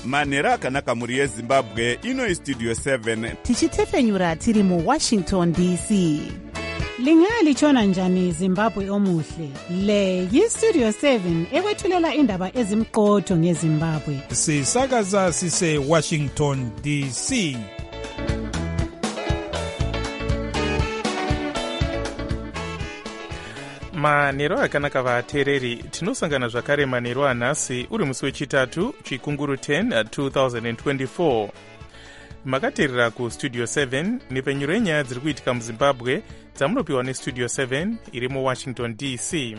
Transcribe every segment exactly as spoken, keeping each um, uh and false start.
manhero akanaka mhuri yezimbabwe. Ino istudio seven tichitefenyura tiri muwashington D C. Lingalitshona njani Zimbabwe omuhle? Le yistudio seven ekwethulela indaba ezimqotho ngeZimbabwe. Sisakaza sise Washington D C. manhero akanaka vateereri, tinosangana zvakare manhero anhasi uri musi wechitatu chikunguru ten twenty twenty-four. makateerera kustudio seven nepenyuro yenyaya dziri kuitika muzimbabwe dzamunopiwa nestudio seven iri muwashington D C.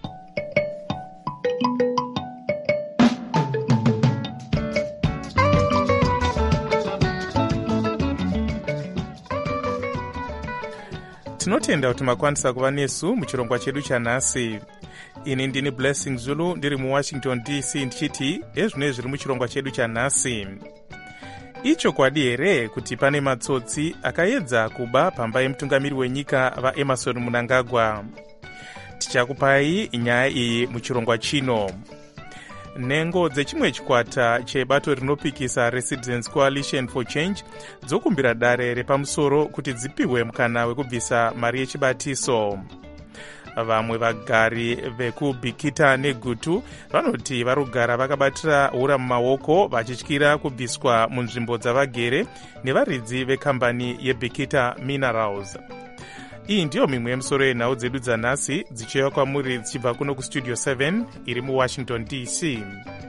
tinotenda kuti makwanisa kuva nesu muchirongwa chedu chanhasi. ini ndini Blessing Zulu ndiri muwashington D C ndichiti ezvino zviri muchirongwa chedu chanhasi. ichokwadi here kuti pane matsotsi akaedza kuba pamba yemutungamiri wenyika vaEmmerson Mnangagwa? tichakupai nyaya iyi muchirongwa chino. nhengo dzechimwe chikwata chebato rinopikisa reCitizens Coalition for Change dzokumbira dare repamusoro kuti dzipiwe mukana wekubvisa mari yechibatiso. vamwe vagari vekubhikita negutu vanoti varugara vakabatira hura mumaoko vachityira kubviswa munzvimbo dzavagere nevaridzi vekambani yebhikita Minerals. iyi ndiyo mimwe yemusoro yenhau dzedu dzanhasi dzichiuya kwamuri dzichibva kuno kustudio seven iri muwashington D C.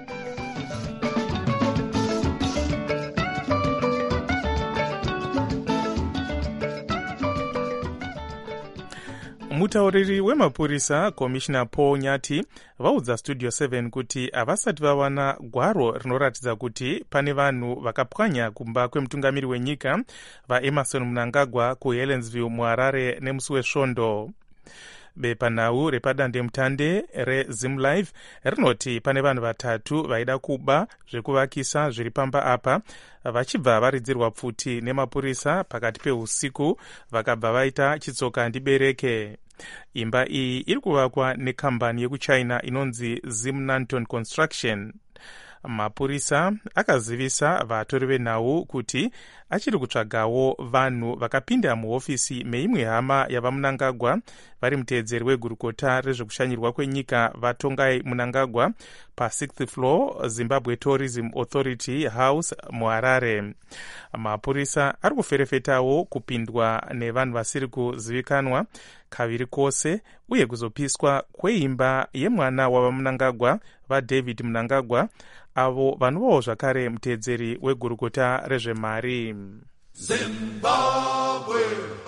mutauriri wemapurisa komishina Paul Nyati vaudza studio seven kuti havasati vawana gwaro rinoratidza kuti pane vanhu vakapwanya kumba kwemutungamiri wenyika vaEmmerson Mnangagwa kuHelensville muHarare nemusi wesvondo. bepanhau repadandemutande reZimlife rinoti pane vanhu vatatu vaida kuba zvekuvakisa zviri pamba apa vachibva varidzirwa pfuti nemapurisa pakati peusiku vakabva vaita chitsoka ndibereke. imba iyi iri kuvakwa nekambani yekuchina inonzi Zimnanton Construction. mapurisa akazivisa vatori venhau kuti achiri kutsvagawo vanhu vakapinda muhofisi meimwe hama yavaMnangagwa vari muteedzeri wegurukota rezvekushanyirwa kwenyika vaTongai Mnangagwa pa-sixth floor Zimbabwe Tourism Authority House muHarare. mapurisa ari kuferefetawo kupindwa nevanhu vasiri kuzivikanwa kaviri kose uye kuzopiswa kweimba yemwana wavaMnangagwa vaDavid Mnangagwa avo vanovawo zvakare muteedzeri wegurukota rezvemari. Zimbabwe.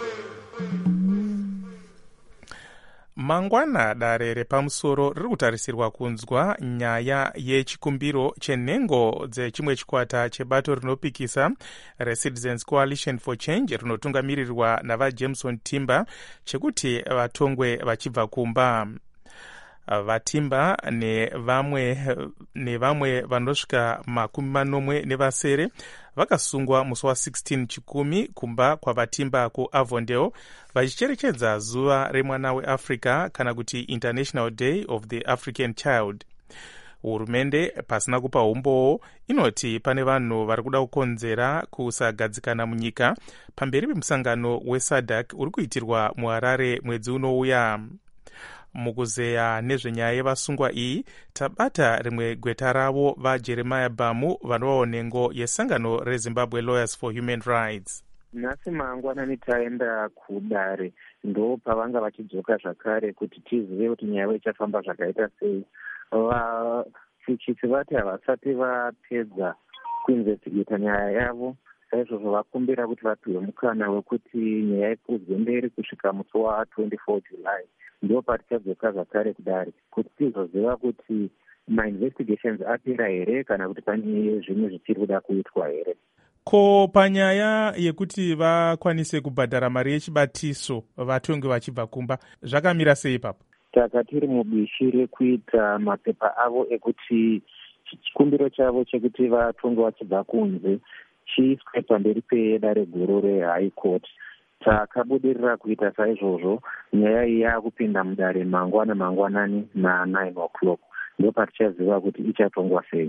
mangwana dare repamusoro riri kutarisirwa kunzwa nyaya yechikumbiro chenhengo dzechimwe chikwata chebato rinopikisa reCitizens Coalition for Change rinotungamirirwa navaJameson Timber chekuti vatongwe vachibva kumba. vatimba nevamwe nevamwe vanosvika makumi manomwe nevasere vakasungwa musi wa16 chikumi kumba kwavatimba kuAvondale vachicherechedza zuva remwana weAfrica kana kuti International Day of the African Child. hurumende pasina kupa umbowo inoti pane vanhu vari kuda kukonzera kusagadzikana munyika pamberi pemusangano weSADC uri kuitirwa muHarare mwedzi unouya. mukuzeya nezvenyaya yevasungwa iyi tabata rimwe gweta ravo vaJeremiah Bamu vanovawo nhengo yesangano reZimbabwe Lawyers for Human Rights. nhasi mangwanani taenda kudare ndo pavanga vachidzoka zvakare kuti tizive kuti nyaya ichafamba zvakaita sei. vafuchisi vati havasati vapedza kuinvestigeta nyaya yavo saizvozvo vakumbira kuti vapiwe mukana wekuti nyaya ipfudzwe mberi kusvika musi wa24 July. ndo patichadzoka zvakare kudare kuti tizoziva kuti mainvestigations apera here kana kuti pane zvimwe zvichiri kuda kuitwa here. ko panyaya yekuti vakwanise kubhadhara mari yechibatiso vatongi vachibva kumba zvakamira sei ipapo? taka tiri mubishi rekuita mapepa avo ekuti chikumbiro chavo chekuti vatongi vachibva kunze chiiswe pamberi pedare guru reHigh Court. takabudirira kuita saizvozvo nyaya iyi yakupinda mudare mangwana mangwanani na nine o'clock ndo patichaziva kuti ichatongwa sei.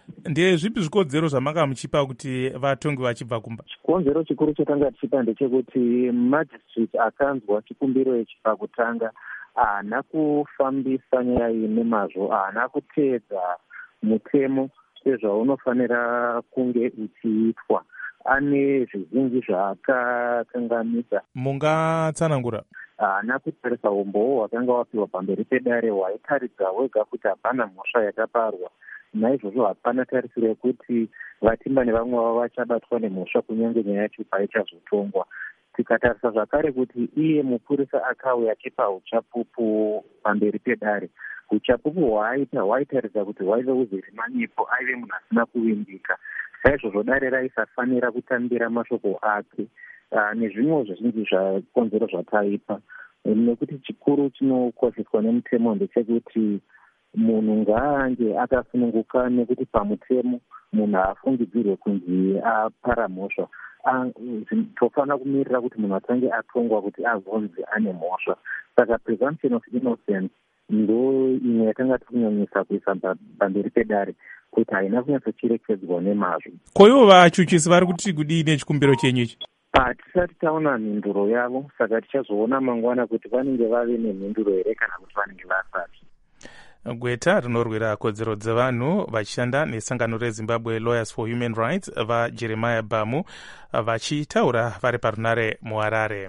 Ndezvipi zvikodzero zvamakamuchipa kuti vatongi vachibva kumba? Chikonzero chikuru chatanga tichipa ndechekuti magistrate akanzwa chikumbiro ichi pakutanga haana kufambisa nyaya iyi nemazvo, haana kuteedza mutemo sezvaunofanira kunge uchiitwa. Ane zvizhinji zvaakakanganisa. Mungatsanangura? Haana kutarisa umbowo hwakanga wapiwa pamberi pedare hwaitaridza wega kuti hapana mhosva yakaparwa. Naizvozvo hapana tarisiro yekuti Vatimba nevamwe vavo vachabatwa nemhosva kunyange nyaya yacho paichazotongwa. Tikatarisa zvakare kuti iye mupurisa akauya achipa uchapupu pamberi pedare, uchapupu hwaaita hwaitaridza kuti hwaive uzere manyepo, aive munhu asina kuvimbika. Saizvozvo dare raisafanira kutambira mashoko ake nezvimwe zvizhinji zvakonzero zvataipa. Nekuti chikuru chinokosheswa nemutemo ndechekuti munhu ngaange akasununguka, nekuti pamutemo munhu haafungidzirwe kunzi apara mhosva. Tofanira kumirira kuti munhu atange atongwa kuti azonzi ane mhosva. Saka presumption of innocence ndo imwe yatanga tikunyanyisa kuisa pamberi pedare kuti haina kunyatsocherechedzwa nemazvo. Ko ivo vachuchisi vari kuti kudii nechikumbiro chenyu ichi? Hatisati taona mhinduro yavo, saka tichazoona mangwana kuti vanenge vave nemhinduro here kana kuti vanenge vasati. Gweta rinorwira kodzero dzevanhu vachishanda nesangano reZimbabwe Lawyers for Human Rights vaJeremiah Bamu vachitaura vari parunare muHarare.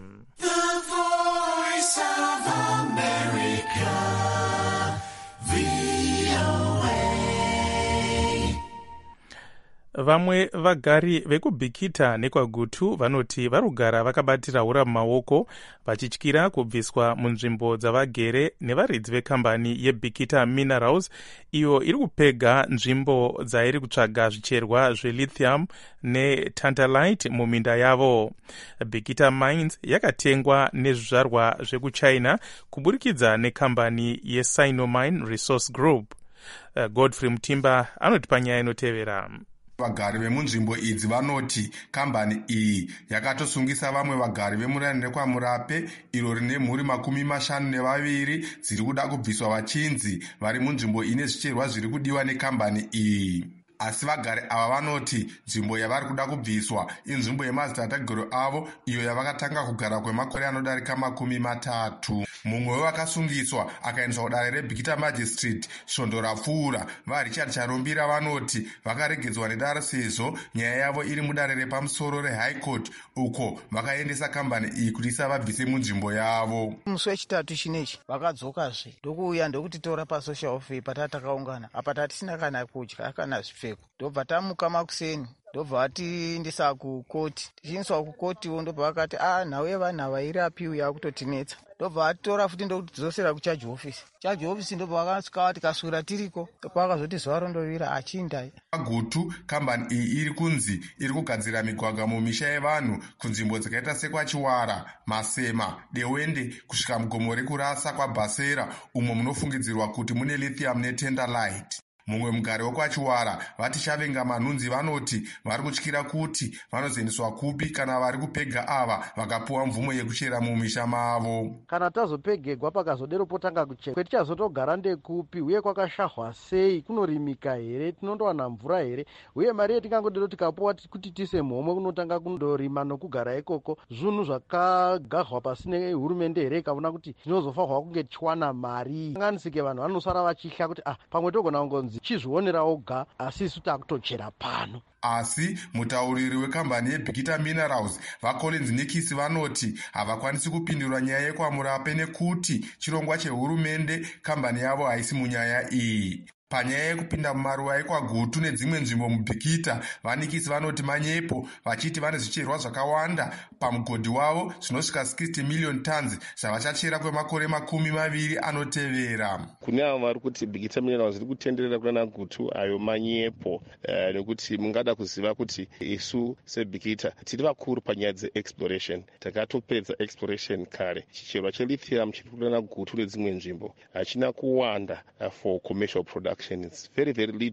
Vamwe vagari vekubhikita nekwagutu vanoti varugara vakabatira hura mumaoko vachityira kubviswa munzvimbo dzavagere nevaridzi vekambani yebhikita Minerals, iyo iri kupega nzvimbo dzairi kutsvaga zvicherwa zvelithium netantalite muminda yavo. Bhikita Mines yakatengwa nezvizvarwa zvekuchina kuburikidza nekambani yeSinomine Resource Group. Godfrey Mutimba anotipa nyaya inotevera. Vagari vemunzvimbo idzi vanoti kambani iyi yakatosungisa vamwe vagari vemurani rekwaMurape iro rine mhuri makumi mashanu nevaviri dziri kuda kubviswa vachinzi vari munzvimbo ine zvicherwa zviri kudiwa nekambani iyi. Asi vagari ava vanoti nzvimbo yavari kuda kubviswa inzvimbo yemadzitateguru avo iyo yavakatanga kugara kwemakore anodarika makumi matatu. Mumwe wevakasungiswa akaendeswa kudare reBhikita Magistrate svondo rapfuura. VaRichard Charumbira vanoti vakaregedzwa nedare sezvo nyaya yavo iri mudare repamusoro reHigh Court, uko vakaendesa kambani iyi kuti isavabvise munzvimbo yavo. Musi wechitatu chinechi vakadzokazve ndokuuya ndokutitora pasocial office patatakaungana apa tatisina kana kudya kana zvipfeko. Ndobva tamuka makuseni ndobva vatiendesa kukoti. Tichiendeswa kukotiwo ndobva vakati ah nhau yevanhu ava irapiwi yakutotinetsa. Ndobva vatitora futi ndokutidzosera kucharge office. Charge office ndobva vakasvika vati kasura tiriko. Ndobva vakazoti zuva rondovira achindai. Gutu kambani iyi iri kunzi iri kugadzira migwagwa mumisha yevanhu kunzvimbo dzakaita sekwaChiwara, Masema, Dewende kusvika mugomo rekurasa kwaBhasera umo munofungidzirwa kuti mune lithium netantalite. Mumwe mugari wekwaChiwara vati Chavenga Manhunzi vanoti vari kutyira kuti vanozoendeswa kupi kana vari kupega ava vakapuwa mvumo yekuchera mumisha mavo. Kana tazopegegwa pakazodero potanga kuchera kwetichazotogara ndekupi uye kwakashahwa sei, kunorimika here, tinondowana mvura here, uye mari yetingangodero tikapuwa kuti tise mhomwe kunotanga kundorima nokugara ikoko zvinhu zvakagahwa pasine hurumende here ikaona kuti zvinozofanirwa kunge tichiwana mari. Anganisike vanhu vanosara vachihla kuti ah pamwe togona kungonzi chizvionera oga asi isu takutochera pano. Asi mutauriri wekambani yeBhikita Minerals vaCollins Nikisi vanoti havakwanisi kupindura nyaya yekwaMurape nekuti chirongwa chehurumende kambani yavo haisi munyaya iyi. Panyaya yekupinda mumaruwa ekwaGutu nedzimwe nzvimbo muBhikita, vaNikisi vanoti manyepo vachiti vane zvicherwa zvakawanda pamugodhi wavo zvinosvika sixty million tons zvavachachera kwemakore makumi maviri anotevera. Kune avo vari kuti Bhikita Minerals iri kutenderera kuna Gutu ayo manyepo uh, nekuti mungada kuziva kuti isu seBhikita tiri vakuru panyaya dzeexploration. Takatopedza exploration kare. Chicherwa chelithium chiri kuna Gutu nedzimwe nzvimbo hachina kuwanda uh, for commercial production. It's very very little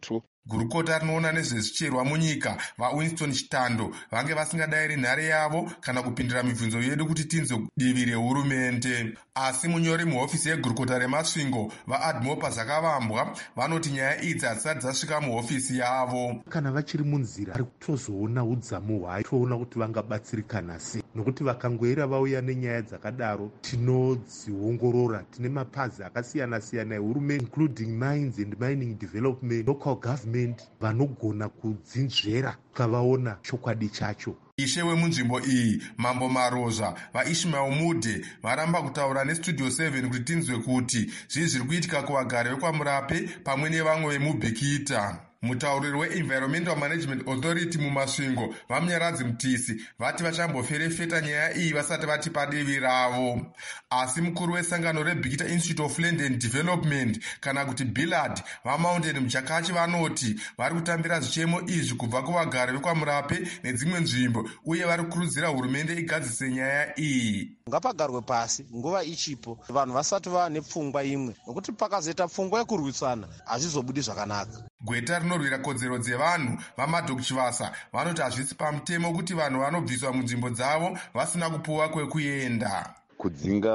gurukota rinoona nezvezvicherwa munyika vawinston chitando vange vasingadayiri nhare yavo kana kupindura mibvunzo yedu kuti tinzwe divi rehurumende. Asi munyori muhofisi yegurukota remasvingo vaadmopa zakavambwa vanoti nyaya idzi hadzisati dzasvika muhofisi yavo. Kana vachiri munzira ari kutozoona udzamu hwayo toona kuti vangabatsirikana sei, nokuti vakangoera vauya nenyaya dzakadaro tinodziongorora. Tine mapazi akasiyana siyana ehurumende including mines and mining development, local government vanogona kudzinzvera kavaona chokwadi chacho. Ishe wemunzvimbo iyi Mambo Marozha vaIshmael Mudhe varamba kutaura nestudio seven kuti tinzwe kuti zvii zviri kuitika kuvagari vekwamurape pamwe nevamwe vemubhikita. Mutauriri weEnvironmental Management Authority mumasvingo vamunyaradzi Mutisi vati vachamboferefeta nyaya iyi vasati vati padivi ravo. Asi mukuru wesangano reBhikita Institute of Land and Development kana kuti Billard vaMountain Mchakachi vanoti vari kutambira zvichemo izvi kubva kuvagari vekwamurape nedzimwe nzvimbo uye vari kukurudzira hurumende igadzise nyaya iyi. Ngapagarwe pasi nguva ichipo vanhu vasati vava nepfungwa imwe, nokuti pakazoita pfungwa yekurwisana hazvizobudi zvakanaka. Gweta rinorwira kodzero dzevanhu vaMadok Chivasa vanoti hazvisi pamutemo kuti vanhu vanobviswa munzvimbo dzavo vasina kupuwa kwekuenda. Kudzinga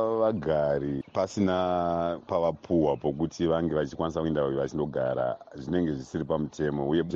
vagari pasina pavapuwa pokuti vange vachikwanisa kuenda vachindogara zvinenge zvisiri pamutemo, uye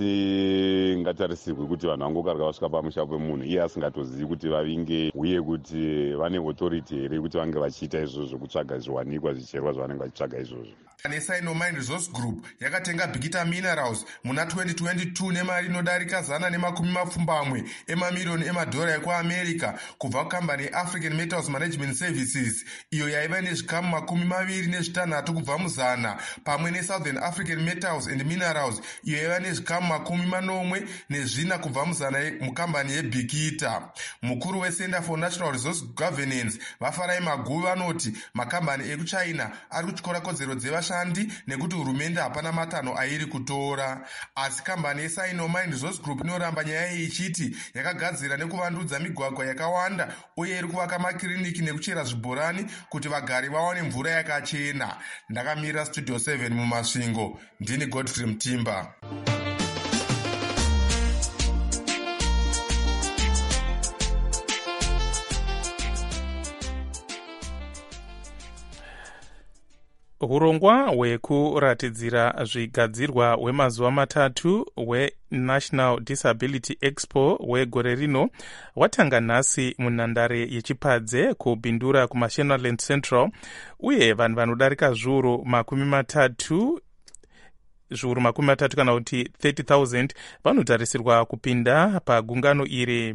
zvisingatarisirwi kuti vanhu vangokarika vasvika pamusha pemunhu iye asingatozivi kuti vavinge, uye kuti vane authority here kuti vange vachiita izvozvo, kutsvaga zviwanikwa zvicherwa zvavanenge vachitsvaga izvozvo. Nesino Mine Resource Group yakatenga Bhikita Minerals muna twenty twenty-two nemari inodarika zana nemakumi mapfumbamwe emamiliyoni emadhora ekuAmerica kubva kukambani yeAfrican Metals Management Services iyo yaiva nezvikamu makumi maviri nezvitanhatu kubva muzana, pamwe neSouthern African Metals and Minerals iyo yaiva nezvikamu makumi manomwe nezvina kubva muzana mukambani yeBhikita. Mukuru weCenter for National Resource Governance vaFarai Maguvi vanoti makambani ekuChina ari kutyora kodzero dzeva shandi nekuti hurumende hapana matanho airi kutora. Asi kambani yeSino Mine Resource Group inoramba nyaya iyi ichiti yakagadzira nekuvandudza migwagwa yakawanda uye iri kuvaka makiriniki nekuchera zvibhorani kuti vagari vawane mvura yakachena. Ndakamira Studio seven mumasvingo, ndini Godfrey Mutimba. Urongwa hwekuratidzira zvigadzirwa hwemazuva matatu hweNational Disability Expo hwegore rino hwatanga nhasi munhandare yechipadze kubhindura kuMashonaland Central, uye vanhu vanodarika zviuru makumi matatu zviuru makumi matatu kana kuti thirty thousand vanotarisirwa kupinda pagungano iri.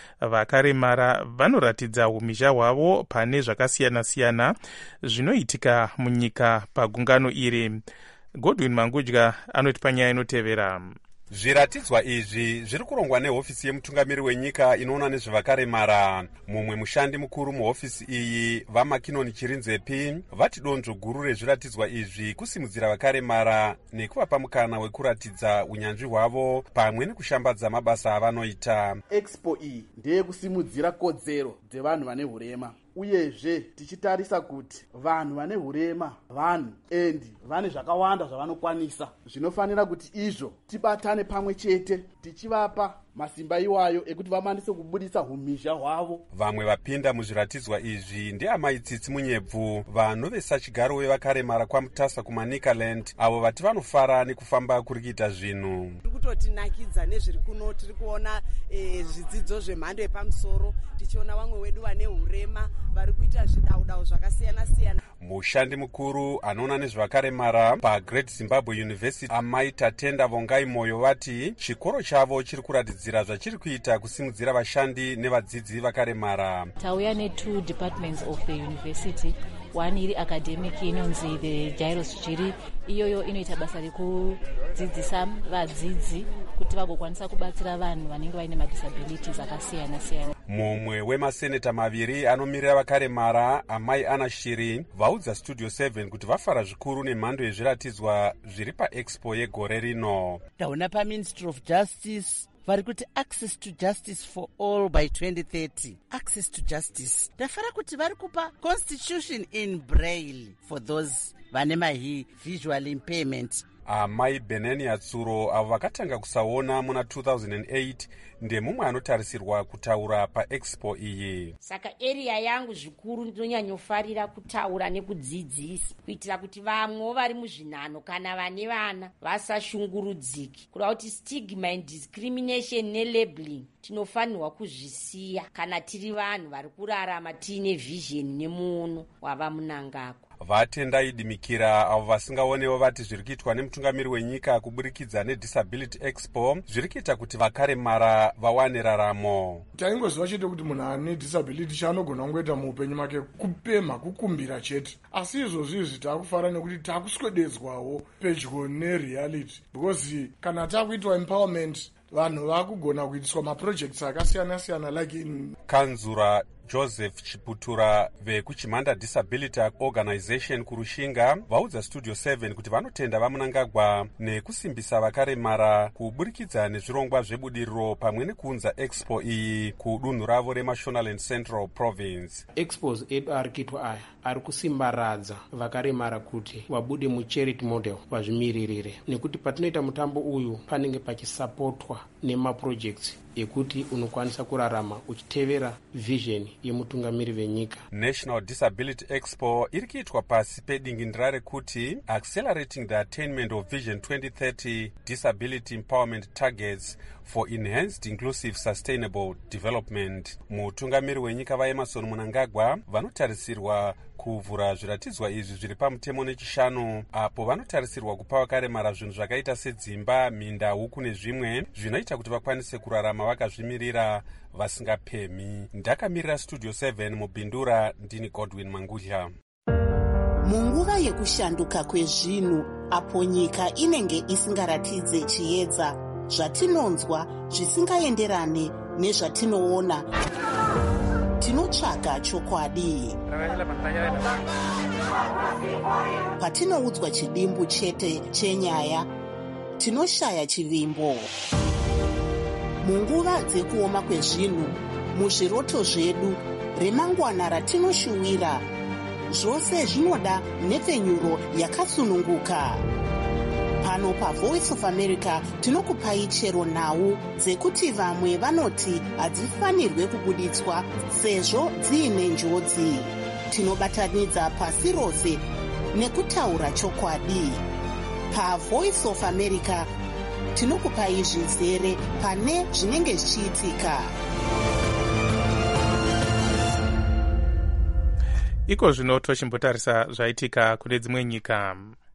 Vakaremara vanoratidza umhizha hwavo pane zvakasiyana-siyana zvinoitika munyika pagungano iri. Godwin Mangudya anoti panyaya inotevera. Zviratidzwa izvi zviri kurongwa nehofisi yemutungamiri wenyika inoona nezvevakaremara. Mumwe mushandi mukuru muhofisi iyi vaMakinoni Chirinzepi vati donzvo guru rezviratidzwa izvi kusimudzira vakaremara nekuvapa mukana wekuratidza unyanzvi hwavo pamwe nekushambadza mabasa avanoita. Expo iyi ndeyekusimudzira kodzero dzevanhu vane hurema, uyezve tichitarisa kuti vanhu vane hurema vanhu endi vane zvakawanda zvavanokwanisa. Zvinofanira kuti izvo tibatane pamwe chete tichivapa masimba iwayo ekuti vamanise kubudisa umhizha hwavo. Vamwe vapinda muzviratidzwa izvi ndeamaitsitsi munyebvu, vanhu vesachigaro wevakaremara kwaMutasa kuManikaland, avo vati vanofara nekufamba kuri kuita zvinhu. Tiri kutotinakidza nezviri kuno, tiri kuona e, zvidzidzo zvemhando yepamusoro, tichiona vamwe wedu vane hurema vari kuita zvidaudau zvakasiyana siyana. Mushandi mukuru anoona nezvevakaremara paGreat Zimbabwe University Amai Tatenda Vongai Moyo vati chikoro chavo chiri kuratidzira zvachiri kuita kusimudzira vashandi nevadzidzi vakaremara. Tauya ne-two departments of the university. One iri academic inonzi the Gyros Chiri, iyoyo inoita basa rekudzidzisa vadzidzi kuti vagokwanisa kubatsira vanhu vanenge vaine madisabilities akasiyana siyana. Mumwe wemaseneta maviri anomirira vakaremara Amai Ana Shiri vaudza Studio seven kuti vafara zvikuru nemhando yezviratidzwa zviri paExpo yegore rino. Taona paMinistry of Justice vari kuti access to justice for all by twenty thirty. Access to justice ndafara kuti vari kupa constitution in braille for those vane mahi visual impairment. amai benenia tsuro avo vakatanga kusaona muna two thousand eight ndemumwe anotarisirwa kutaura paexpo iyi. Saka area yangu zvikuru ndinonyanyofarira kutaura nekudzidzisa kuitira kuti vamwe vari muzvinhano kana vane vana vasashungurudziki, kuda kuti stigma and discrimination nelabeling tinofanirwa kuzvisiya kana tiri vanhu vari kurarama tiine vision nemuono wava munangagwa. Vatendai Dimikira avo vasingaonewo vati zviri kuitwa nemutungamiri wenyika kuburikidza nedisability expo zviri kuita kuti vakaremara vawane raramo. Taingoziva chete kuti munhu ane disability chaanogona kungoita muupenyu make kupemha, kukumbira chete, asi izvozvi izvi taakufara nekuti taakuswededzwawo pedyo nereality, because kana taakuitwa empowerment vanhu vaakugona kuitiswa maprojects akasiyana-siyana like in Kanzura Joseph Chiputura vekuchimhanda Disability Organization kurushinga vaudza Studio seven kuti vanotenda vamunangagwa nekusimbisa vakaremara kuburikidza nezvirongwa zvebudiriro pamwe nekuunza expo iyi kudunhu ravo reMashonaland Central Province. Expos edu ari kuitwa aya ari kusimbaradza vakaremara kuti vabude mucharity model vazvimiririre, nekuti patinoita mutambo uyu panenge pachisapotwa nemaprojects ekuti unokwanisa kurarama uchitevera vision yemutungamiri venyika. National Disability Expo iri kuitwa pasi pedingindira rekuti accelerating the attainment of Vision twenty thirty disability empowerment targets for enhanced inclusive sustainable development. Mutungamiri wenyika vaEmmerson Mnangagwa vanotarisirwa kuvhura zviratidzwa izvi zviri pamutemo nechishanu, apo vanotarisirwa kupa vakaremara zvinhu zvakaita sedzimba, minda, huku nezvimwe zvinoita kuti vakwanise kurarama vakazvimirira vasingapemi. Ndakamirira Studio seven mubhindura, ndini Godwin Mangudya. Munguva yekushanduka kwezvinhu, apo nyika inenge isingaratidze chiedza, zvatinonzwa zvisingaenderane nezvatinoona, tinotsvaga chokwadi. Patinoudzwa chidimbu chete chenyaya, tinoshaya chivimbo. Munguva dzekuoma kwezvinhu, muzviroto zvedu, remangwana ratinoshuwira, zvose zvinoda nhepfenyuro yakasununguka. Pano paVoice of America tinokupai chero nhau dzekuti vamwe vanoti hadzifanirwe kubuditswa sezvo dziine njodzi. Tinobatanidza pasi rose nekutaura chokwadi. PaVoice of America tinokupai zvizere pane zvinenge zvichiitika. Iko zvino tochimbotarisa zvaitika kune dzimwe nyika.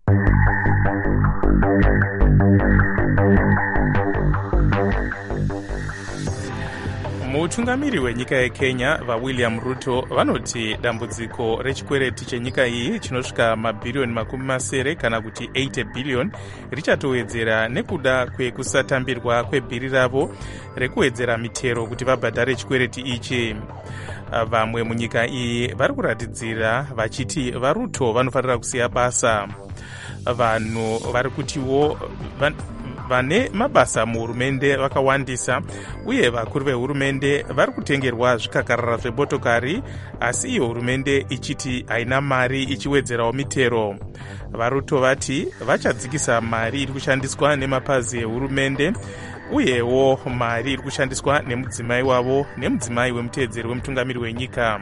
Mutungamiri wenyika yeKenya vaWilliam Ruto vanoti dambudziko rechikwereti chenyika iyi chinosvika mabhiriyoni makumi masere kana kuti eighty billion richatowedzera nekuda kwekusatambirwa kwebhiri ravo rekuwedzera mitero kuti vabhadhare chikwereti ichi. Vamwe munyika iyi vari kuratidzira vachiti vaRuto vanofanira kusiya basa. Vanhu vari kutiwo van, vane mabasa muhurumende vakawandisa, uye vakuru vehurumende vari kutengerwa zvikakarara zvemotokari, asi iyo hurumende ichiti haina mari ichiwedzerawo mitero. VaRuto vati vachadzikisa mari iri kushandiswa nemapazi ehurumende, uyewo mari iri kushandiswa nemudzimai wavo nemudzimai wemuteedzeri wemutungamiri wenyika.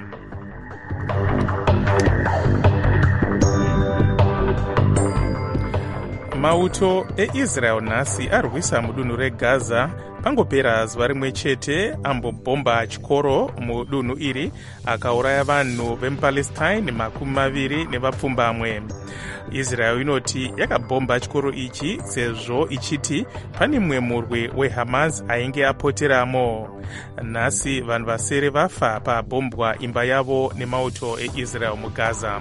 Mauto eIsrael nhasi arwisa mudunhu reGaza pangopera zuva rimwe chete ambobhomba chikoro mudunhu iri akauraya vanhu vemuPalestine makumi maviri nevapfumbamwe. Israel inoti yakabhomba chikoro ichi sezvo ichiti pane mumwe murwi weHamas ainge apoteramo. Nhasi vanhu vasere vafa pabhombwa imba yavo nemauto eIsrael muGaza.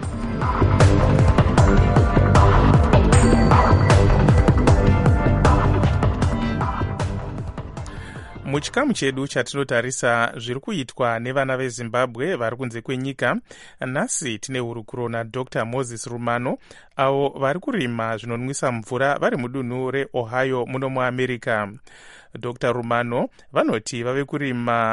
Muchikamu chedu chatinotarisa zviri kuitwa nevana veZimbabwe vari kunze kwenyika, nhasi tine hurukuro naDr Moses Rumano avo vari kurima zvinonwisa mvura vari mudunhu reOhio muno muAmerica. Dr Rumano vanoti vave kurima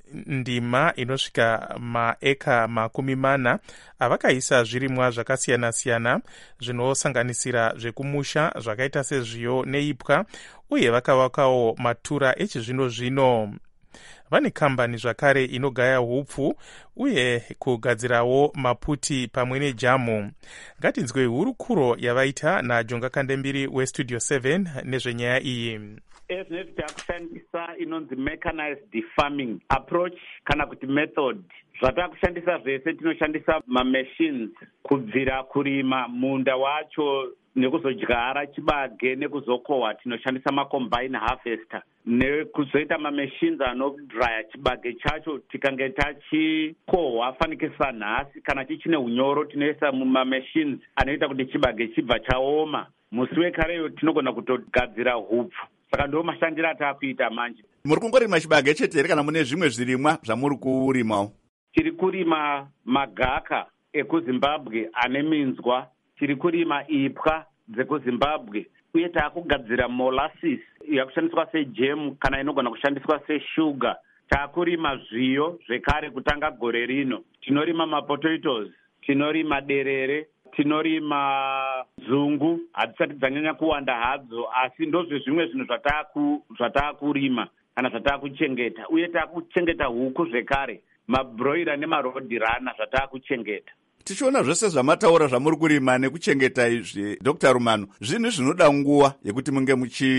ndima inosvika maeka makumi mana avakaisa zvirimwa zvakasiyana-siyana zvinosanganisira zvekumusha zvakaita sezviyo neipwa, uye vakavakawo matura echizvino-zvino. Vane kambani zvakare inogaya hupfu uye kugadzirawo maputi pamwe nejamu. Ngatinzwe hurukuro yavaita naJonga Kandembiri westudio seven nezvenyaya iyi. Ezvinezvi takushandisa inonzi mechanized farming approach kana kuti method. Zvatakushandisa zvese tinoshandisa mamachines kubvira kurima munda wacho nekuzodyara chibage nekuzokohwa tinoshandisa macombine harvester, nekuzoita mamachines anodraya chibage chacho tikange tachikohwa fanikisa nhasi kana chichine unyoro tinoisa mumamachines anoita kuti chibage chibva chaoma. Musi wekareyo tinogona kutogadzira hupfu. Saka ndo mashandiro atakuita manje. Muri kungorima chibage chete here kana mune zvimwe zvirimwa zvamuri kurimawo? Tiri kurima magaka ekuZimbabwe ane minzwa, tiri kurima ipwa dzekuZimbabwe, uye taakugadzira molasses yakushandiswa sejemu kana inogona kushandiswa seshuga. Taakurima zviyo zvekare kutanga gore rino. Tinorima mapotatoes, tinorima derere, tinorima zungu, hadzisati dzanyanya kuwanda hadzo, asi ndozve zvimwe zvinhu zvataakurima kana zvataakuchengeta. Uye taakuchengeta huku zvekare, mabroira nemarodhirana zvataakuchengeta. Tichiona zvose zvamataura zvamuri kurima nekuchengeta izvi, Doctor Rumano, zvinhu zvinoda nguva yekuti munge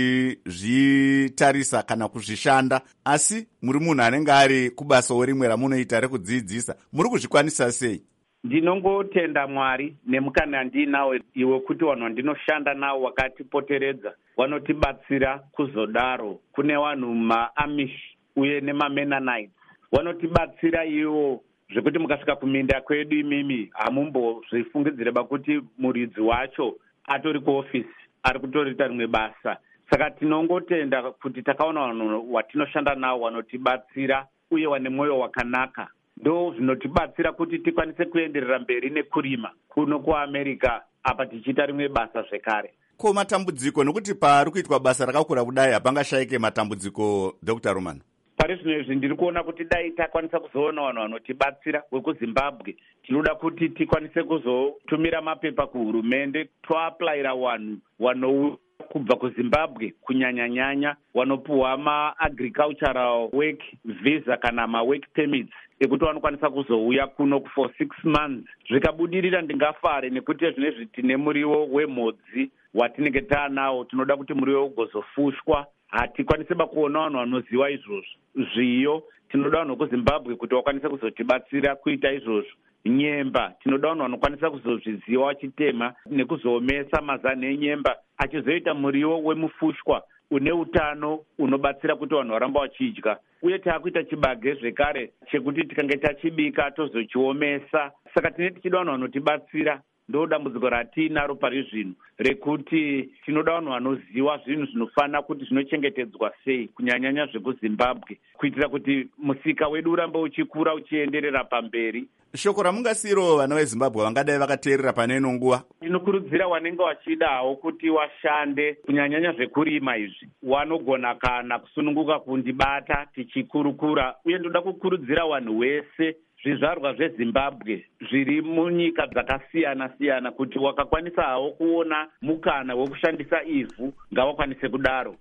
muchizvitarisa kana kuzvishanda, asi muri munhu anenge ari kubasawo rimwe ramunoita rekudzidzisa, muri kuzvikwanisa sei? Ndinongotenda Mwari nemukana ndinawo iwe kuti vanhu vandinoshanda navo wakatipoteredza vanotibatsira kuzodaro. Kune vanhu maAmish uye nemamenonites vanotibatsira ivo zvekuti mukasvika kuminda kwedu imimi hamumbozvifungidzire bakuti muridzi wacho atori kuofisi ari kutorita rimwe basa. Saka tinongotenda kuti takaona vanhu watinoshanda navo vanotibatsira uye vane mwoyo wakanaka. Ndo zvinotibatsira kuti tikwanise kuenderera mberi nekurima kuno kuAmerica apa tichiita rimwe basa zvekare. Ko matambudziko nokuti pari kuitwa basa rakakura kudai hapangashayike matambudziko, Doctor Rumano? Pari zvino izvi ndiri kuona kuti dai takwanisa kuzoona vanhu vanotibatsira vekuZimbabwe, tinoda kuti tikwanise kuzotumira mapepa kuhurumende toaplayira vanhu vanouya kubva kuZimbabwe kunyanya-nyanya vanopuhwa maagricultural work visa kana mawork permits ekuti vanokwanisa kuzouya kuno for six months. Zvikabudirira ndingafare nekuti zvinezvi tine muriwo wemhodzi watinenge taanawo, tinoda kuti muriwo ugozofushwa. Hatikwanise bakuona vanhu vanoziva izvozvo. Zviyo tinoda vanhu vekuZimbabwe kuti vakwanise kuzotibatsira kuita izvozvo. Nyemba tinoda vanhu vanokwanisa kuzozviziva vachitema nekuzoomesa mazana enyemba achizoita muriwo wemufushwa une utano unobatsira kuti vanhu varamba vachidya. Uye taakuita chibage zvekare chekuti tikange tachibika tozochiomesa. Saka tine tichida vanhu vanotibatsira. Ndo dambudziko ratinaro pari zvino rekuti tinoda vanhu vanoziva zvinhu zvinofanira kuti zvinochengetedzwa sei kunyanyanya zvekuZimbabwe kuitira kuti musika wedu urambe uchikura uchienderera pamberi. Shoko ramungasiro vana veZimbabwe vangadai vakateerera paneno nguva? Ndinokurudzira vanenge vachidawo kuti washande kunyanyanya zvekurima izvi wanogona kana kusununguka kundibata tichikurukura. Uye ndoda kukurudzira vanhu vese zvizvarwa zveZimbabwe zviri munyika dzakasiyana-siyana kuti wakakwanisa hawo kuona mukana wekushandisa ivhu ngavakwanise kudaro.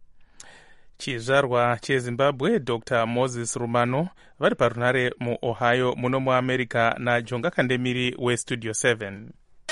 Chizvarwa cheZimbabwe Doctor Moses Rumano vari parunare muOhio muno muAmerica naJonga Kandemiri westudio seven.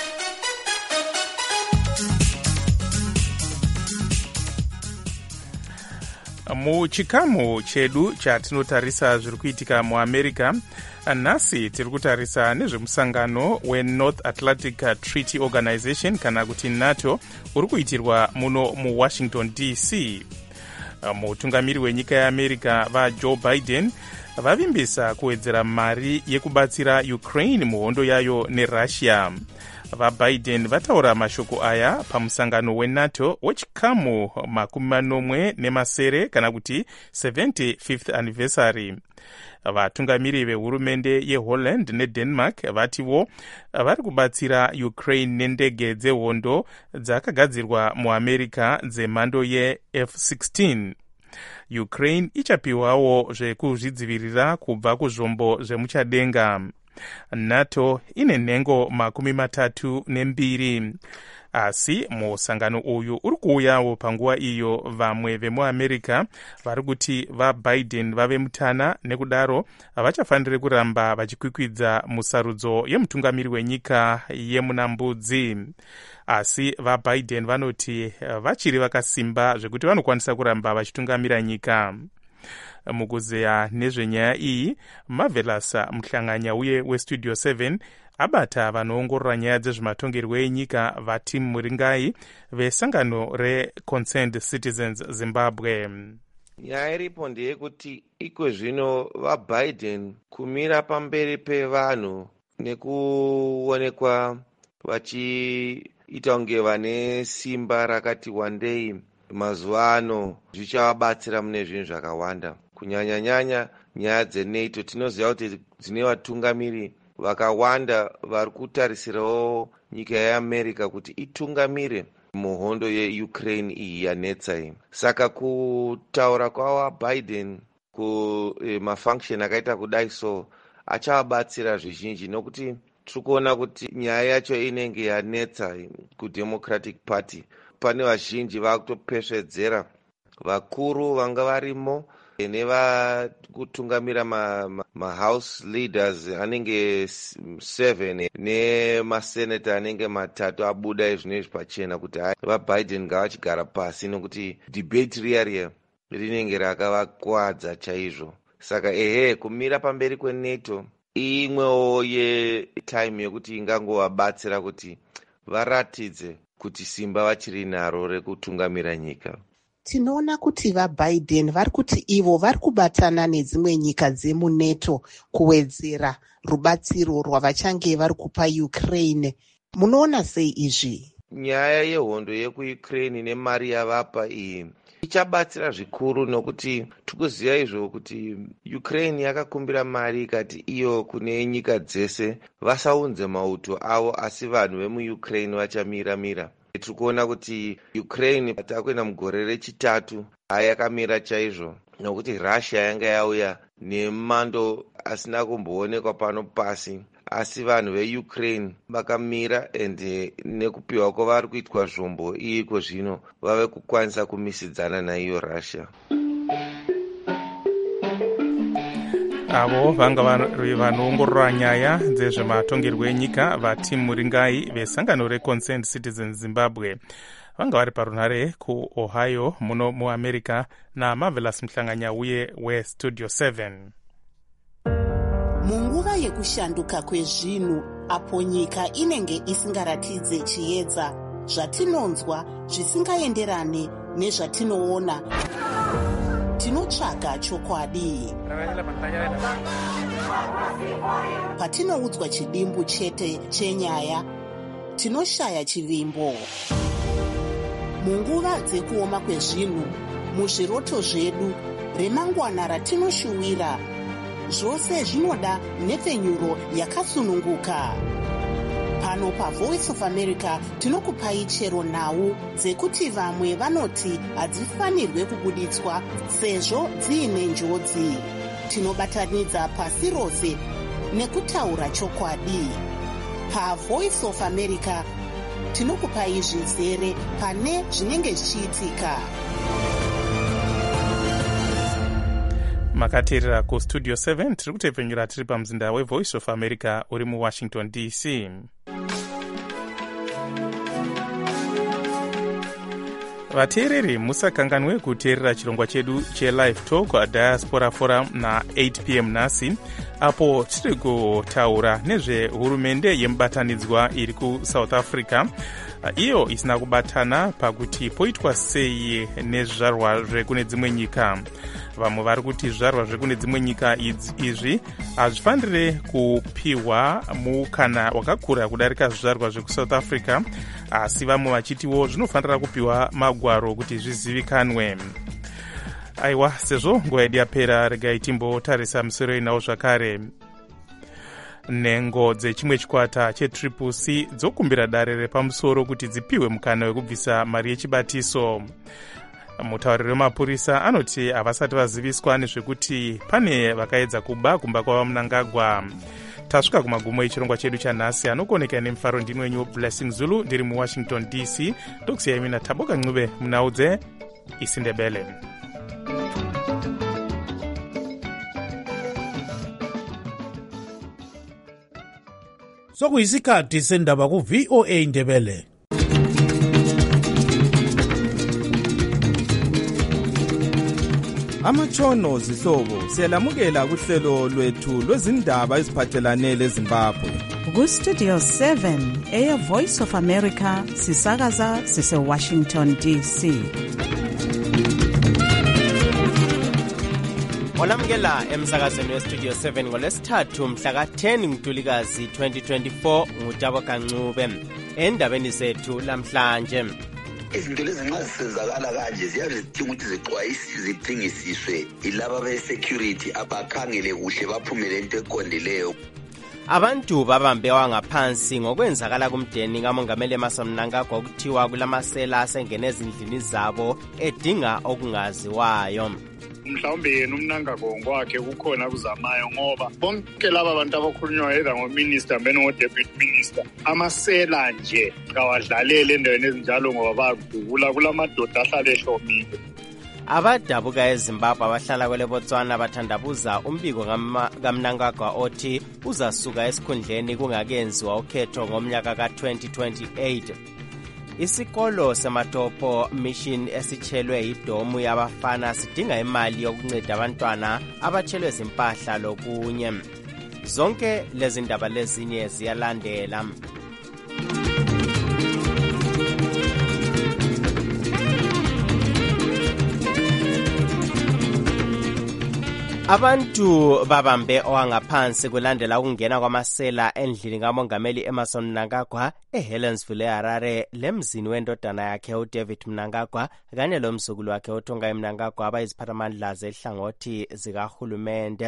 Muchikamu chedu chatinotarisa zviri kuitika muAmerica, nhasi tiri kutarisa nezvemusangano weNorth Atlantic Treaty Organization kana kuti NATO uri kuitirwa muno muWashington D C. Mutungamiri wenyika yeAmerica vaJoe Biden vavimbisa kuwedzera mari yekubatsira Ukraine muhondo yayo neRussia. VaBiden vataura mashoko aya pamusangano weNATO wechikamu makumi manomwe nemasere kana kuti seventy-fifth anniversary. Vatungamiri vehurumende yeHolland neDenmark vatiwo vari kubatsira Ukraine nendege dzehondo dzakagadzirwa muAmerica dzemhando yeF sixteen. Ukraine ichapiwawo zvekuzvidzivirira kubva kuzvombo zvemuchadenga. NATO ine nhengo makumi matatu nembiri. Asi musangano uyu uri kuuyawo panguva iyo vamwe vemuamerica vari kuti vaBiden vave mutana, nekudaro havachafaniri kuramba vachikwikwidza musarudzo yemutungamiri wenyika yemunambudzi. Asi vaBiden vanoti vachiri vakasimba zvekuti vanokwanisa kuramba vachitungamira nyika. Mukuzeya nezvenyaya iyi, Marvelous Muhlanganya uye westudio seven abata vanoongorora nyaya dzezvematongerwo enyika vaTim Muringai vesangano reConcerned Citizens Zimbabwe. Nyaya iripo ndeyekuti iko zvino vaBiden kumira pamberi pevanhu nekuonekwa vachiita kunge vane simba rakati wandei mazuva ano zvichavabatsira mune zvinhu zvakawanda, kunyanya nyanya nyaya dzeNATO. Tinoziva kuti dzine vatungamiri vakawanda vari kutarisirawo nyika yeAmerica kuti itungamire muhondo yeUkraine iyi yanetsa iyi. Saka kutaura kwavaBiden kumafunction akaita kudai so achavabatsira zvizhinji, nokuti tiri kuona kuti nyaya yacho inenge yanetsa kuDemocratic Party. Pane vazhinji vakutopesvedzera vakuru vanga varimo nevakutungamira mahouse ma, ma leaders anenge seven nemasenata anenge matatu abuda izvinezvi pachena kuti vaBiden ngavachigara pasi, nokuti debate riya riya rinenge rakavakuwadza chaizvo. Saka ehe, kumira pamberi kweNATO imwewo yetime yekuti ingangovabatsira kuti varatidze kuti simba vachiri naro rekutungamira nyika. Tinoona kuti vaBiden vari kuti ivo vari kubatana nedzimwe nyika dzemuNATO kuwedzera rubatsiro rwavachange vari kupa Ukraine. Munoona sei izvi? Nyaya yehondo yekuUkraine nemari yavapa iyi ichabatsira zvikuru, nokuti tikuziva izvo kuti Ukraine yakakumbira mari ikati iyo kune nyika dzese vasaunze mauto avo, asi vanhu vemuUkraine vachamira-mira. Tiri kuona kuti Ukraine takuenda mugore rechitatu ayakamira chaizvo, nokuti Russia yanga yauya nemando asina kumboonekwa pano pasi, asi vanhu veUkraine vakamira, ende nekupiwa kwavari kuitwa zvombo iko zvino vave kukwanisa kumisidzana naiyo Russia. Avo vanga vari vanoongorora nyaya dzezvematongerwo enyika vaTim Muringai vesangano reConcerned Citizens Zimbabwe vanga vari parunhare kuOhio muno muAmerica naMarvelous Muhlanganya uye westudio seven. Munguva yekushanduka kwezvinhu, apo nyika inenge isingaratidze chiedza, zvatinonzwa zvisingaenderane nezvatinoona, tinotsvaga chokwadi. Patinoudzwa chidimbu chete chenyaya, tinoshaya chivimbo. Munguva dzekuoma kwezvinhu, muzviroto zvedu, remangwana ratinoshuwira, zvose zvinoda nhepfenyuro yakasununguka. Pano paVoice of America tinokupai chero nhau dzekuti vamwe vanoti hadzifanirwe kubuditswa sezvo dziine njodzi. Tinobatanidza pasi rose nekutaura chokwadi. PaVoice of America tinokupai zvizere pane zvinenge zvichiitika. Makateerera kustudio seven tiri kutepfenyura tiri pamuzinda weVoice of America uri muWashington D C. Vateereri musakanganwe kuteerera chirongwa chedu chelive talk Diaspora Forum na eight p m nhasi, apo tiri kutaura nezvehurumende yemubatanidzwa iri kuSouth Africa, iyo isina kubatana pakuti poitwa sei nezvizvarwa zvekune dzimwe nyika. Vamwe vari kuti zvizvarwa zvekune dzimwe nyika izvi hazvifanire kupiwa mukana wakakura kudarika zvizvarwa zvekuSouth Africa, asi vamwe vachitiwo zvinofanira kupiwa magwaro kuti zvizivikanwe. Aiwa, sezvo nguva yedu yapera, regai timbotarisa musoro inawo zvakare. Nhengo dzechimwe chikwata chetriple C dzokumbira dare repamusoro kuti dzipiwe mukana wekubvisa mari yechibatiso. mutauriri wemapurisa anoti havasati vaziviswa nezvekuti pane vakaedza kuba kumba kwava Mnangagwa. Tasvika kumagumo echirongwa chedu chanhasi. Anokoneka nemufaro ndini wenyu Blessing Zulu ndiri muWashington D C. Ndokusiyai mina Taboka Ncube munaudze isiNdebele. Sokuyisikhathi sendaba ku V O A Ndebele. Amatshono zihlobo siyalamukela kuhlelo lwethu lwezindaba eziphathelane leZimbabwe. Ku Studio seven eya Voice of America sisakaza sise Washington D C. Olamukela emsakazweni we Studio seven ngolesithathu mhla ka ten Ntulikazi twenty twenty-four nguTaboka Ncube. Endabeni zethu lamhlanje, izinto lezi nxa zisenzakala kanje ziyabe zidinga ukuthi zixwayiswe zidingisiswe ilaba be-security abakhangele kuhle baphumele into eqondileyo. Abantu babambewa ngaphansi ngokwenzakala kumdeni kaMongameli Emmerson Mnangagwa okuthiwa kulamasela asengene ezindlini zabo edinga okungaziwayo. Mhlawumbe yena uMnangagwa ngokwakhe kukhona kuzamayo ngoba bonke laba bantu abakhulunywa either ngominister mbeni ngodeputy minister amasela nje kawadlalele endaweni ezinjalo ngoba bagula kulamadoda ahlala ehlomile. Abadabuka eZimbabwe abahlala kwele Botswana bathandabuza umbiko kaMnangagwa othi uzasuka esikhundleni kungakenziwa ukhetho ngomnyaka ka twenty twenty-eight. Isikolo seMatopo Mission esichelwe idomu yabafana sidinga imali yokunceda abantwana abatshelwe izimpahla lokunye. Zonke lezi ndaba lezinye ziyalandela. Abantu babambe owangaphansi kulandela ukungena kwamasela endlini kaMongameli Emmerson Mnangagwa eHelensville eHarare lemzini wendodana yakhe uDavid Mnangagwa kanye lomzukulu wakhe uTongai Mnangagwa abayiziphathamandla zehlangothi zikahulumende.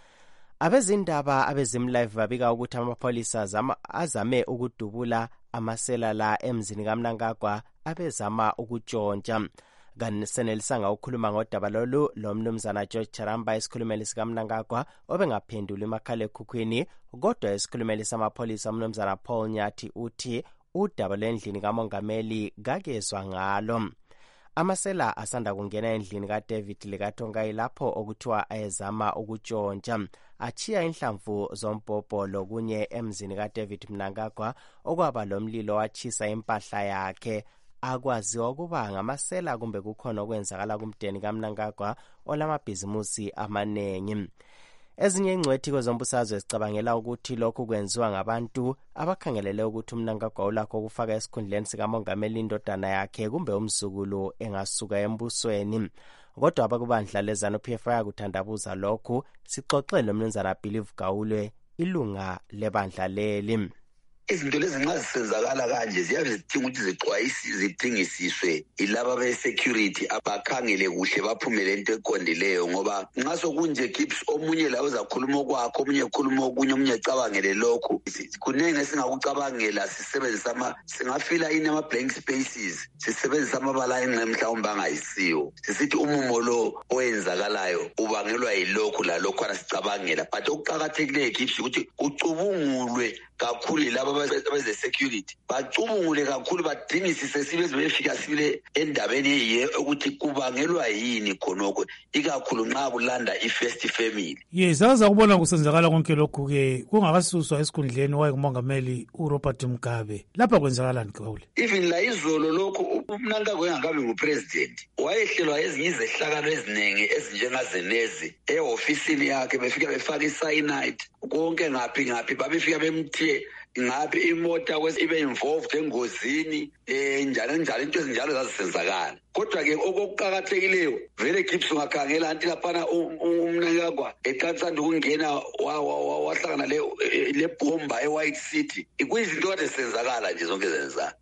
Abezindaba abezimlive babika ukuthi amapholisa azame ukudubula amasela la emzini kaMnangagwa abezama ukutshontsha. Kanesenelisanga ukukhuluma ngodaba lolu lo mnumzana George Charamba isikhulumeli sikaMnangagwa obengaphendula emakhalekhukhwini, kodwa isikhulumeli samapholisa umnumzana Paul Nyathi uthi udaba lendlini kaMongameli kakezwa ngalo. Amasela asanda kungena endlini kaDavid likaTongai lapho okuthiwa ayezama ukutshontsha, achiya inhlamvu zombhobho lokunye emzini kaDavid Mnangagwa okwaba lomlilo wachisa impahla yakhe. Akwaziwa ukuba ngamasela kumbe kukhona okwenzakala kumdeni kaMnangagwa olamabhizimusi amanengi. Ezinye ingcwethi kwezombusazwe zicabangela ukuthi lokhu kwenziwa ngabantu abakhangelele ukuthi uMnangagwa ulakho ukufaka esikhundleni sikaMongameli indodana yakhe kumbe umzukulu engasuka embusweni. Kodwa abakubandla lezanu P F I kuthandabuza lokhu. Sixoxele umnumzana Believe Gawule, ilunga lebandla leli. Izinto lezi nxa zisenzakala kanje ziyabe zidinga ukuthi zixwayiswe zidingisiswe ilaba be-security abakhangele kuhle baphumele into eqondileyo ngoba nxa sokunje gips omunye la uzakhuluma kwakho omunye ekhuluma okunye omunye ecabangele lokhu kunenge esingakucabangela sisebenzisa ama singafila ini ama-blank spaces sisebenzisa amabala enxe mhlawumbe angayisiwo sisithi umumo lo owenzakalayo ubangelwa yilokhu lalokhu anasicabangela but okuqakathekileyo gips ukuthi kucubungulwe kakhulu laba beze security bacubungule kakhulu badingisise sibe befika sibile endabeni yiye ukuthi kubangelwa yini khonoko ikakhulu nxa kulanda i-first family. Yes, aza kubona kusenzakala konke lokhu ke kungakasuswa esikhundleni waye kuMongameli uRobert Mugabe. Lapha kwenzakalani Gawule? Even la izolo lokhu uMnangagwa engakabi ngupresident wayehlelwa ezinye izehlakalo eziningi ezinjengazenezi e-ofisini yakhe befika befaka i-cyanide konke ngaphi ngaphi babefika bemthiye ngapi imota ibe involved engozini eh njalo njalo into ezinjalo zazisenzakala. Kodwa ke okuqhakathekileyo vele Gibbs ungakhangela anti lapha uMnangagwa eqatsanda ukungena wahlangana le le bomba eWhite City ikuyizinto kade senzakala nje zonke zenza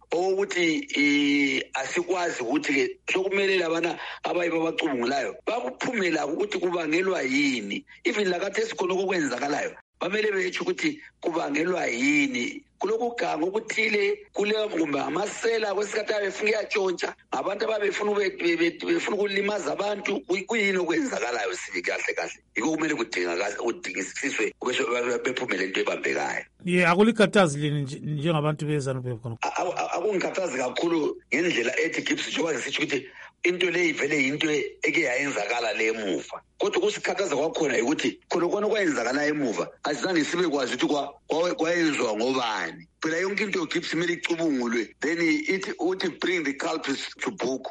ukuthi asikwazi ukuthi ke sokumele labana abayiba bacubungulayo bakuphumela ukuthi kubangelwa yini even lakathi esikhona okwenzakalayo bamele betsho ukuthi kubangelwa yini kulokhu ganga okuthile kuleyo kumbe amasela kwesikhathi abefuna uyatshontsha abantu ababefuna befuna ukulimaza abantu kuyini okwenzakalayo sibi kahle kahle yiko kumele kudingisiswe bese bephumele into ebambekayo. Ye akulikhathazi lini njengabantu beZANU-P F khona? Akungikhathazi kakhulu ngendlela ethi Gibbs njengoba sisho ukuthi into le ivele into eke yayenzakala le emuva kodwa kusikhathaza kwakhona ukuthi khona kona kwayenzakala emuva asizange sibe kwazi ukuthi kwayenzwa ngobani phela yonke into Gibbs kumele icubungulwe then it uthi bring the culprits to book.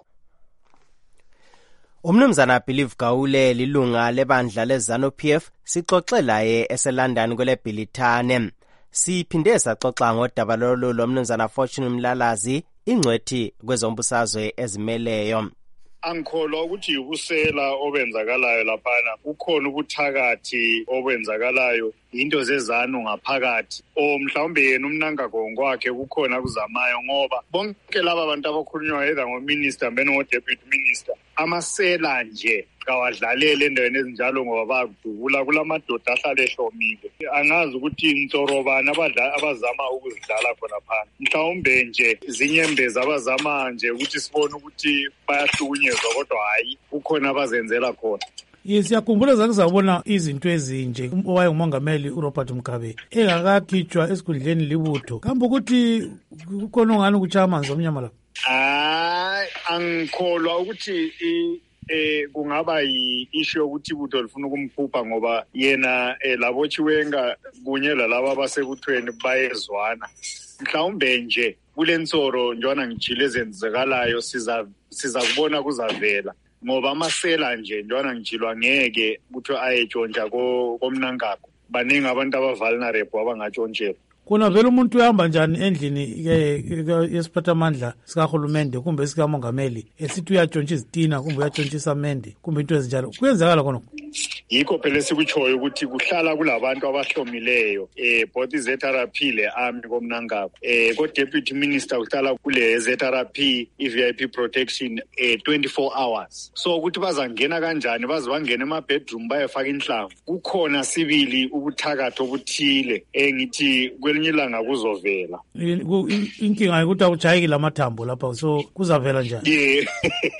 Umnumzana Believe Gawule lilunga lebandla leZANU-P F sixoxe laye eseLondon kwele Bhilithane. Siphinde saxoxa ngodaba lolu lomnumzana Fortune Mlalazi ingcwethi kwezombusazwe ezimeleyo. Angikholwa ukuthi ubusela obenzakalayo laphana ukhona ubuthakathi obenzakalayo into zezanu ngaphakathi o mhlawumbe yena umnangagongo wakhe kukhona kuzamayo ngoba bonke laba abantu abakhulunywa either ngominister beno ngo-deputy minister amasela nje kawadlalele endaweni ezinjalo ngoba bayakudubula kulamadoda ahlale ehlomile angazi ukuthi insorobana abazama ukuzidlala khona phana mhlawumbe nje zinyembezi abazama nje ukuthi sibone ukuthi bayahlukunyezwa kodwa hayi ukhona abazenzela khona. Siyakhumbula zakuzabona izinto ezinje owaye umongameli uRobert Mugabe engakakhitshwa esikhundleni libutho kambe ukuthi kukhona ongani ukuchaya amanzi omnyama la. Hayi angikholwa ukuthi eh kungaba yi-issue yokuthi ibutho lifuna ukumkhupha ngoba yena labo Chiwenga kunye lalabo abasekuthweni bayezwana mhlawumbe nje kule nsoro njwana ngijile ezenzekalayo siza siza kubona kuzavela ngoba amasela nje njwana ngijilwa ngeke ukuthi ayetshontsha komnankako baningi abantu aba-vulnerable abangatshontshela. Kuna vele umuntu uyahamba njani endlini yesiphathamandla sikahulumende kumbe sikamongameli esithi uyatshontsha izitina kumbe uyatshontsha isamende kumbe into ezinjalo kuyenzakala khona? Yikho phela sikutshoyo ukuthi kuhlala kulabantu abahlomileyo eh both i-Z R P le army komnankako eh ko deputy minister kuhlala kule Z R P i-V I P protection eh twenty-four hours so ukuthi bazangena kanjani baze bangena ema bedroom bayefaka inhlamvu kukhona sibili ubuthakathi obuthile engithi kwelinye ilanga kuzovela inkinga ukuthi awujayiki lamathambo lapha so kuzavela njani? Yeah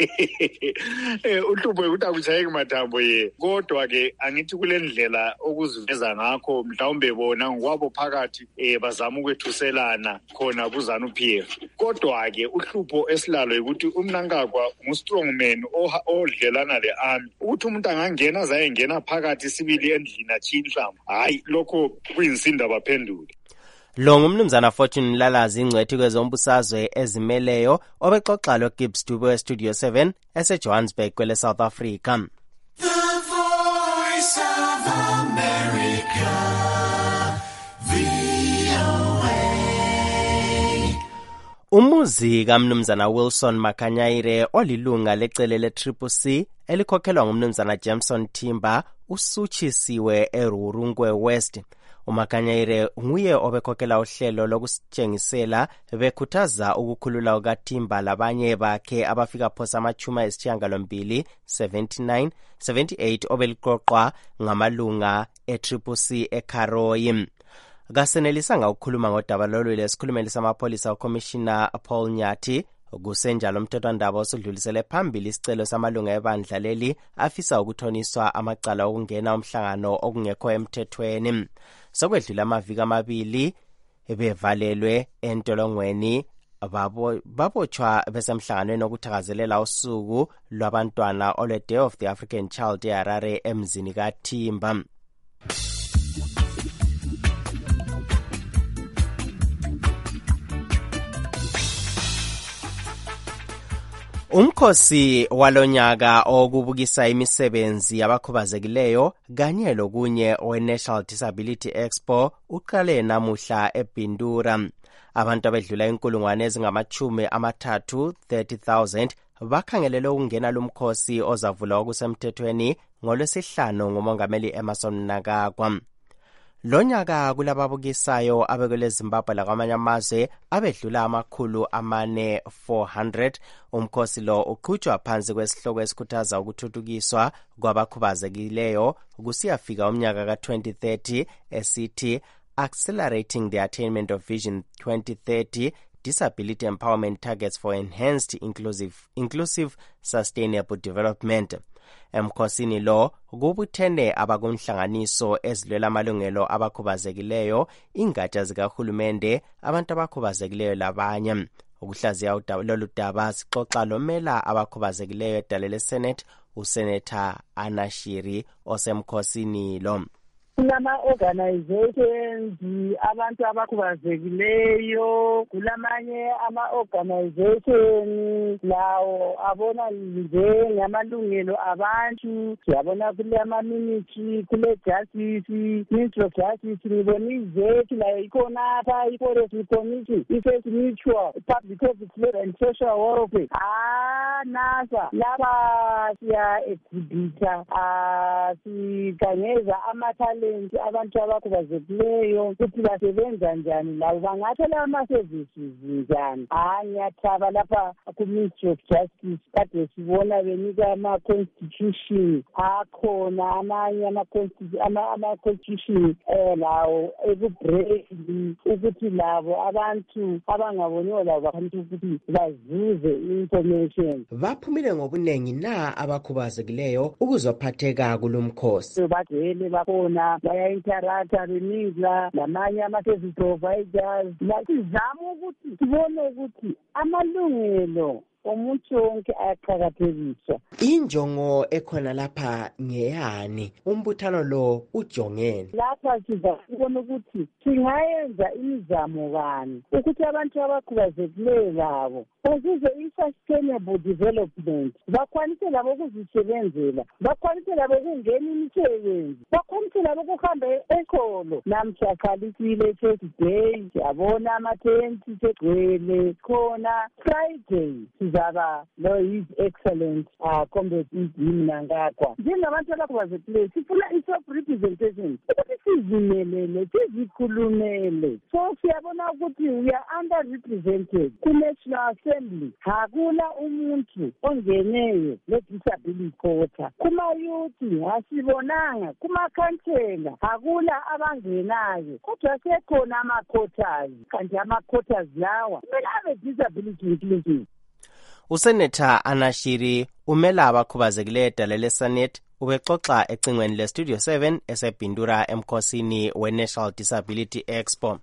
eh uhlupho ukuthi akujayiki mathambo ye kodwa ke angithi kule ndlela okuziveza ngakho mhlawumbe bona ngokwabo phakathi eh bazama ukwethuselana khona kuZANU-P F kodwa ke uhlupho esilalo ukuthi umnankakwa ngu-strong man odlelana le army ukuthi umuntu angangena azayengena phakathi sibili endlini achiya inhlamvu hayi lokho kuyinsinda baphendule. Lo ngumnumzana Fortune Mlalazi ingcwethi kwezombusazwe ezimeleyo obexoxa lo Gibbs Dube we-Studio seven ese-Johannesburg kwele South Africa. The Voice of America, V O A. Umuzi kamnumzana Wilson Makanyayire olilunga lecele le-Triple C elikhokhelwa ngumnumzana Jameson Timber usuchisiwe eRurungwe West. uMakanyayire nguye obekhokhela uhlelo lokusitshengisela bekhuthaza ukukhulula kukaThimba labanye bakhe abafika phosa amachuma esishiyagalombili seventy-nine seventy-eight obeliqoqwa ngamalunga e-Triple C eKaroyi. Kasenelisanga ukukhuluma ngodaba lolu lesikhulumeli samapholisa uCommissioner Paul Nyathi kusenjalo umthethwandaba osudlulisele phambili isicelo samalunga ebandla leli afisa ukuthoniswa amacala okungena umhlangano okungekho emthethweni. Sokwedlula amaviki amabili bevalelwe entolongweni babotshwa besemhlanganweni okuthakazelela usuku lwabantwana ole Day of the African Child eHarare emzini kaThimba. Umkhosi walonyaka okubukisa imisebenzi yabakhubazekileyo kanye lokunye we-National Disability Expo uqale namuhla eBindura. Abantu abedlula inkulungwane ezingamachumi amathathu thirty thousand bakhangelele ukungena lumkhosi ozavula okusemthethweni ngolwesihlanu ngumongameli Emmerson Mnangagwa. Lonyaka kulababukisayo abekele Zimbabwe lakwamanye amazwe abedlula amakhulu amane four hundred. Umkhosi lo uqhutshwa phansi kwesihloko esikhuthaza ukuthuthukiswa kwabakhubazekileyo kusiyafika umnyaka ka twenty thirty esithi Accelerating the Attainment of Vision twenty thirty Disability Empowerment Targets for Enhanced Inclusive, Inclusive Sustainable Development. Emkhosini lo kubuthene abakumhlanganiso ezilwela amalungelo abakhubazekileyo, ingatsha zikahulumende, abantu abakhubazekileyo labanye. Ukuhlaziya lolu daba sixoxa lomela abakhubazekileyo edale leSenate uSenator Anashiri osemkhosini lo. Kulama organizations abantu abakhubazekileyo, kulamanye ama organizations lawo abona nje ngamalungelo abantu, siyabona kule ama ministry, kule justice, ministry of justice, ngibonize la ikhona apha i-forestry commission, i-first mutual, public service and social welfare. Ah, nasa laba siya exhibita, ah sikangeza amathale abantu abakhubazekileyo ukuthi basebenza njani labo bangathola ama-services njani. Hayi ngiyathaba lapha ku-Ministry of Justice kade sibona benika ama-constitution akhona amanye ama-constitution um lawo ekubreli ukuthi labo abantu abangaboniyo labo bakhanti ukuthi bazuze i-information. Baphumile ngobuningi na abakhubazekileyo ukuzophatheka kulomkhosi? Bagcwele bakhona baya-interacta benidla lamanye ama-service providers. Sizama ukuthi sibone ukuthi amalungelo omuntu wonke ayaqhakathekiswa. Injongo ekhona lapha ngeyani? Umbuthano lo ujongene lapha sizabona ukuthi singayenza imizamo bani ukuthi abantu abakhubazekileyo labo bazuze i-sustainable development, bakwanise labo ukuzisebenzela, bakwanise labo ukungena imisebenzi, bakwanise labo ukuhamba ekolo. Namhlakalisile Thursday siyabona amathenti segcwele khona. Friday sizaba lo his excellent uh, comrade Mnangagwa. Njengabantu abakhubazekileyo sifuna i-self representation ukuthi sizimelele, sizikhulumele. So siyabona ukuthi we are under-represented ku-National Assembly. Hakula umuntu ongeneyo le-disability quota. Kuma-youth asibonanga, kuma-councillor hakula abangenayo. Kodwa sekhona ama-quotas, kanti ama-quotas lawa kumele abe-disability inclusive. Usenator Anashiri umela abakhubazekileyo edale leSenate ubexoxa ecingweni leStudio seven esebhindura emkhosini we-National Disability Expo.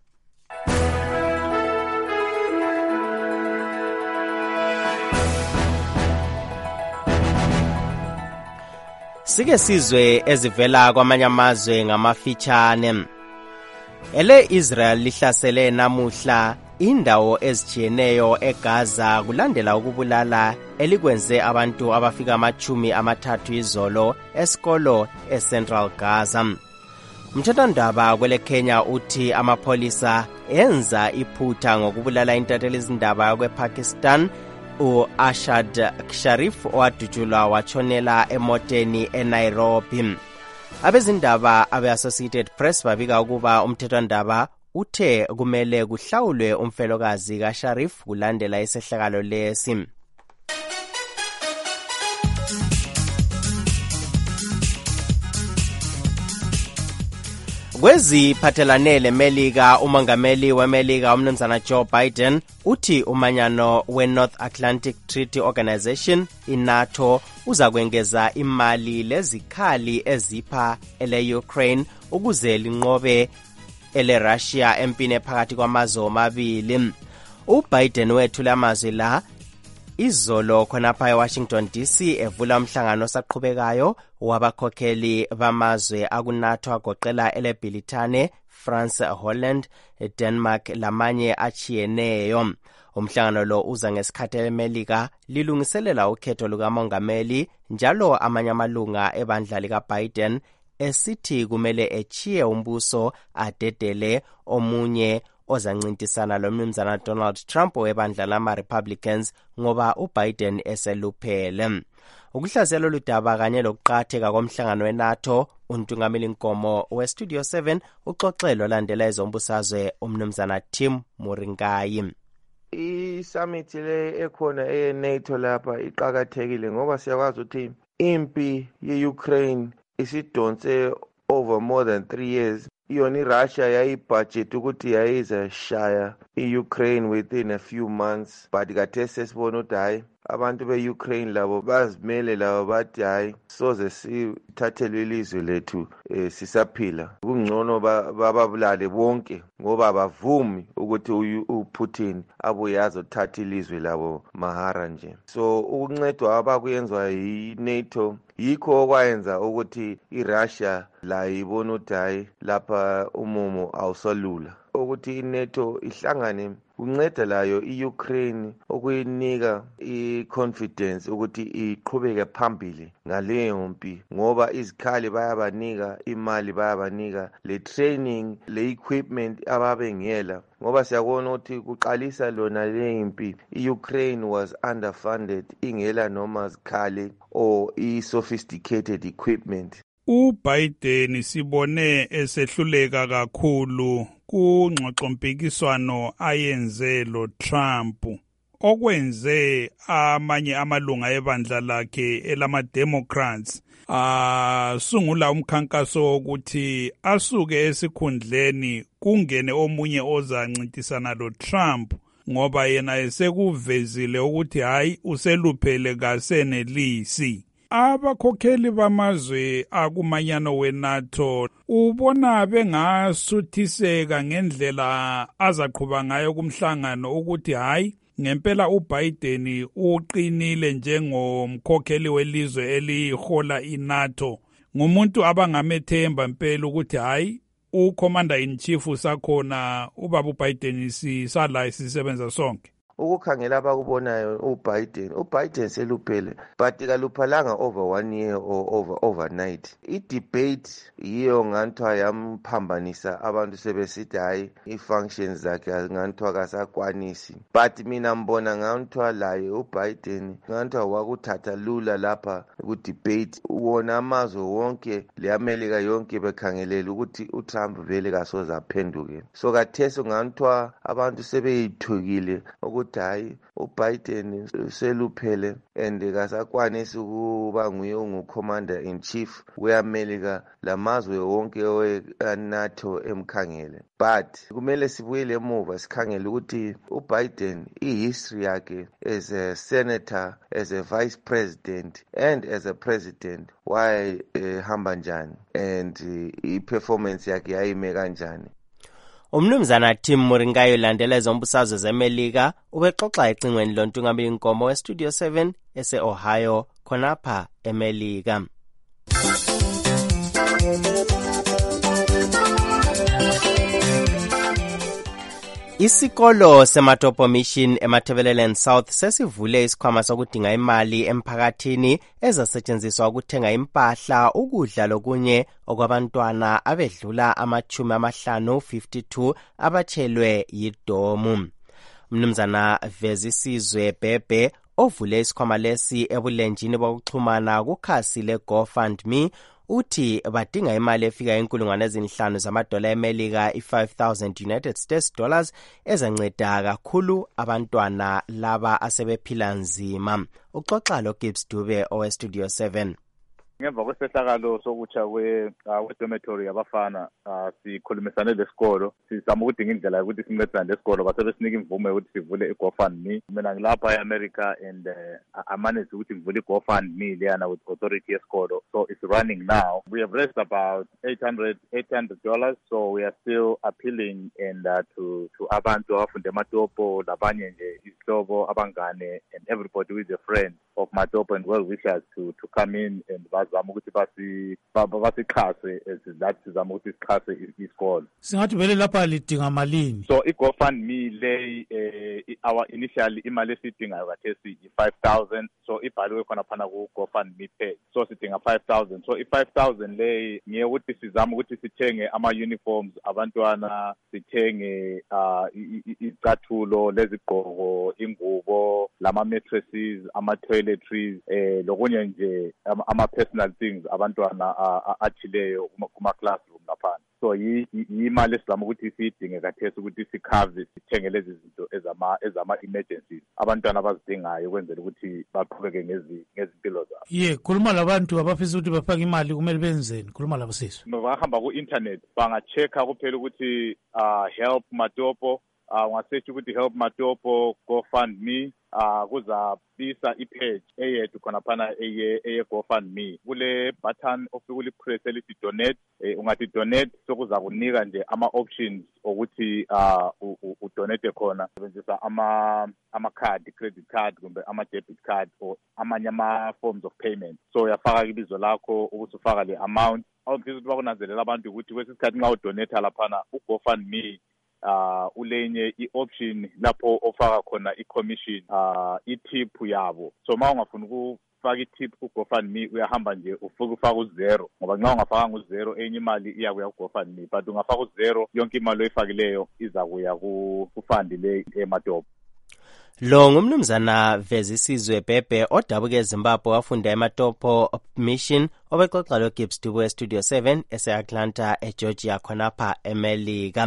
Sike sizwe ezivela kwamanye amazwe ngamafitshane. Ele Israel lihlasele namuhla indawo ezitshiyeneyo eGaza kulandela ukubulala elikwenze abantu abafika amachumi amathathu izolo esikolo eCentral Gaza. Umthethwandaba kwele Kenya uthi amapholisa enza iphutha ngokubulala intatheli izindaba kwePakistan u-Ashad Sharif owadutshulwa watshonela emoteni eNairobi. Abezindaba abe-Associated Press babika ukuba umthethwandaba uthe kumele kuhlawulwe umfelokazi kaSharif kulandela isehlakalo lesi. Kweziphathelane leMelika, umongameli weMelika umnumzana Joe Biden uthi umanyano we-North Atlantic Treaty Organization i-NATO uza kwengeza imali lezikhali ezipha ele-Ukraine ukuze linqobe ele-Russia empini phakathi kwamazwe omabili. UBiden wethule amazwi la izolo khonapha eWashington D C evula umhlangano osaqhubekayo wabakhokheli bamazwe akuNATO agoqela ele-Britane, France, Holland, Denmark lamanye achiyeneyo. Umhlangano lo uza ngesikhathi eMelika lilungiselela ukhetho lukamongameli njalo amanye amalunga ebandla likaBiden esithi kumele echiye umbuso adedele omunye ozancintisana lomnumzana Donald Trump webandla lama-Republicans ngoba uBiden eseluphele. ukuhlaziya lolu daba kanye lokuqatheka komhlangano weNATO, untungameli Nkomo weStudio seven uxoxelo landela ezombusazwe umnumzana Tim Muringayi. I-summit le ekhona e-NATO lapha iqakathekile ngoba siyakwazi ukuthi impi ye-Ukraine isidonse over more than three years. Yona iRussia yayibudget ukuthi yayizashaya i-Ukraine within a few months, but kade sesibona ukuthi hayi abantu be-Ukraine labo bazimele labo bathi hayi soze sithathelwe ilizwe lethu eh, sisaphila. Kungcono bababulale bonke ngoba bavumi ukuthi uPutin abuye azothatha ilizwe labo mahara nje. So ukuncedwa abakuyenzwa yi-NATO yikho okwayenza ukuthi iRussia la ibona ukuthi hayi lapha umumo awusalula, ukuthi iNATO ihlangane kunceda layo i-Ukraine ukuyinika i-confidence ukuthi iqhubeke phambili ngaleyo mpi, ngoba izikhali bayabanika imali, bayabanika le training, le equipment ababengela, ngoba siyabona ukuthi kuqalisa lona le mpi i-Ukraine was underfunded, ingela noma zikhali or i-sophisticated equipment. uBiden sibone esehluleka kakhulu kungxoxompikiswano ayenze lo Trump, okwenze amanye amalunga ebandla lakhe elama-Democrats asungula umkhankaso wokuthi asuke esikhundleni kungene omunye ozancintisana lo Trump, ngoba yena esekuvezile ukuthi hayi useluphele kasenelisi. Abakhokheli bamazwe akumanyano weNATO ubona bengasuthiseka ngendlela azaqhuba ngayo kumhlangano ukuthi hayi ngempela uBiden uqinile njengomkhokheli welizwe elihola iNATO, ngumuntu abangamethemba impela ukuthi hayi uCommander in Chief sakhona ubaba uBiden sisala sisebenza sonke. Ukukhangela abakubonayo uBiden uBiden seluphele, but kaluphalanga over one year or over overnight. I-debate yiyo nganthiwa yamphambanisa, abantu sebesithi hayi i-functions zakhe nganthiwa kasakwanisi, but mina mbona nganthiwa laye uBiden nganthiwa wakuthatha lula lapha ku-debate. Wona amazwe wonke le-Amerika yonke bekhangelela ukuthi uTrump vele kasoze aphenduke, so kathesi nganthiwa abantu sebeyithukile ukuthi hayi uBiden seluphele and kasakwanisi ukuba nguye ungu-commander in chief we-America lamazwe wonke we-NATO emkhangele. But kumele sibuyele emuva sikhangele ukuthi uBiden i-history yakhe as a senator, as a vice president and as a president wayehamba uh, njani and uh, i-performance yakhe yayime kanjani. Umnumzana Tim Muringayi landela ezombusazwe zeMelika ubexoxa ecingweni lontungameli Nkomo weStudio seven ese-Ohio khonapha eMelika. Isikolo seMatopo Mission eMatabeleland South sesivule isikhwama sokudinga imali emphakathini ezasetshenziswa ukuthenga impahla, ukudla lokunye okwabantwana abedlula amachumi amahlanu fifty-two abatshelwe yidomu. Mnumzana Vezisizwe Bhebhe ovule isikhwama lesi ebulenjini bokuxhumana kukhasi le-GoFundMe uthi badinga imali efika inkulungwane ezinhlanu zamadola eMelika i-five thousand United States dollars ezanceda kakhulu abantwana laba asebephila nzima. Uxoxa lo Gibbs Dube oweStudio seven. Ngemva kwesehlakalo sokutsha kwe-dormitory yabafana sikhulumisane lesikolo sizama ukudinga indlela yokuthi sincedane lesikolo base besinika imvume yokuthi sivule i-GoFundMe. Mina ngilapha e-America and amanage ukuthi ngivule i-GoFundMe leyana with authority yesikolo, so it's running now. We have raised about eight hundred dollars, so we are still appealing and uh, to to abantu abafunde eMatopo labanye nje izihlobo abangane and everybody who is a friend of Matopo and well wishers to to come in and bazo bazama ukuthi basi basixhase that sizama ukuthi sixhase isikolo. Singathi vele lapha lidinga malini? So i-GoFundMe le eh, our initial imali esidingayo kathesi i-five thousand. So ibhaliwe khona phana ku GoFundMe page. So sidinga five thousand. So i-five thousand le ngiye ukuthi sizama ukuthi sithenge ama uniforms abantwana, sithenge uh izicathulo lezigqoko, ingubo, lama mattresses, ama toiletries, eh lokunye nje ama personal things abantwana athileyo kuma classroom lapha. So yimali esizama ukuthi siyidinge kathesi ukuthi sikhave sithenge lezi zinto ezama ezama emergencies abantwana abazidingayo ukwenzela ukuthi baqhubeke ngezi ngezimpilo zabo. Ye, khuluma labantu abafisa ukuthi bafake imali kumele benzeni? Khuluma labo sisi. Bangahamba ku internet bangachecka kuphela ukuthi uh help Matopo, uh ungasearch ukuthi help Matopo GoFundMe, uh kuzabisa ipage eyedwa khona phana eye eye GoFundMe. Kule button ofika ulipress elithi donate, eh, ungathi donate sokuza kunika nje ama options ukuthi uh udonate khona usebenzisa ama ama card, credit card kumbe ama debit card or amanye ama forms of payment. So uyafaka ibizo lakho ukuthi ufaka le amount. Awuphisa ukuthi bakunanzelela abantu ukuthi kwesikhathi nxa udonate laphana uGoFundMe uh ulenye i-option lapho ofaka khona i-commission uh i-tip yabo. So ma ungafuna ukufaka i-tip ku-GoFundMe uyahamba nje ufike ufaka uzero, ngoba nxa ungafakanga uzero enye imali iya kuya ku-GoFundMe, but ungafaka uzero yonke imali oyifakileyo iza kuya ku-fund le eMatopo. Lo ngumnumzana Vezisizwe Bhebhe odabuke eZimbabwe wafunda eMatopo Mission obexoxa lo Gibbs Dubu eStudio seven ese-Atlanta eGeorgia khonapha eMelika.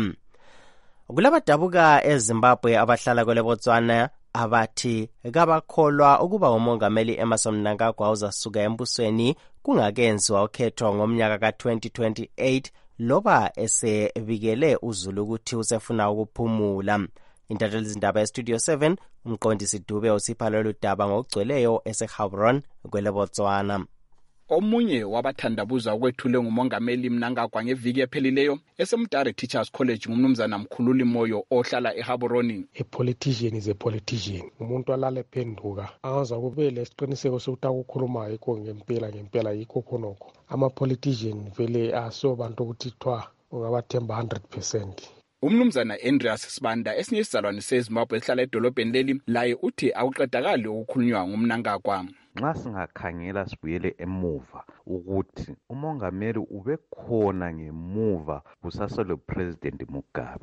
Kulabadabuka eZimbabwe abahlala kwele Botswana abathi kabakholwa ukuba umongameli Emmerson Mnangagwa uzasuka embusweni kungakenziwa ukhetho ngomnyaka ka twenty twenty-eight loba esebikele uZulu ukuthi usefuna ukuphumula. Intatheli zindaba eStudio seven umqondisi Dube usipha lolu daba ngokugcweleyo eseGaborone kwele Botswana. Omunye wabathandabuza ukwethule ngumongameli Mnangagwa ngeviki ephelileyo eseMtare Teachers College ngumnumzana Mkhululi Moyo ohlala eGaborone. A politician is a politician. Umuntu alale phenduka angaza kube lesiqiniseko sokuthi akukhuluma yikho ngempela ngempela yikho khonokho. Ama politician vele asobantu ukuthi thwa ungabathemba one hundred percent. Umnumzana Andreas Sibanda esinye isizalwane seZimbabwe ehlala edolobheni leli laye uthi akuqedakali ukukhulunywa ngumnangagwa. Nxa singakhangela sibuyele emuva ukuthi umongameli ubekhona ngemuva kusasolo president Mugabe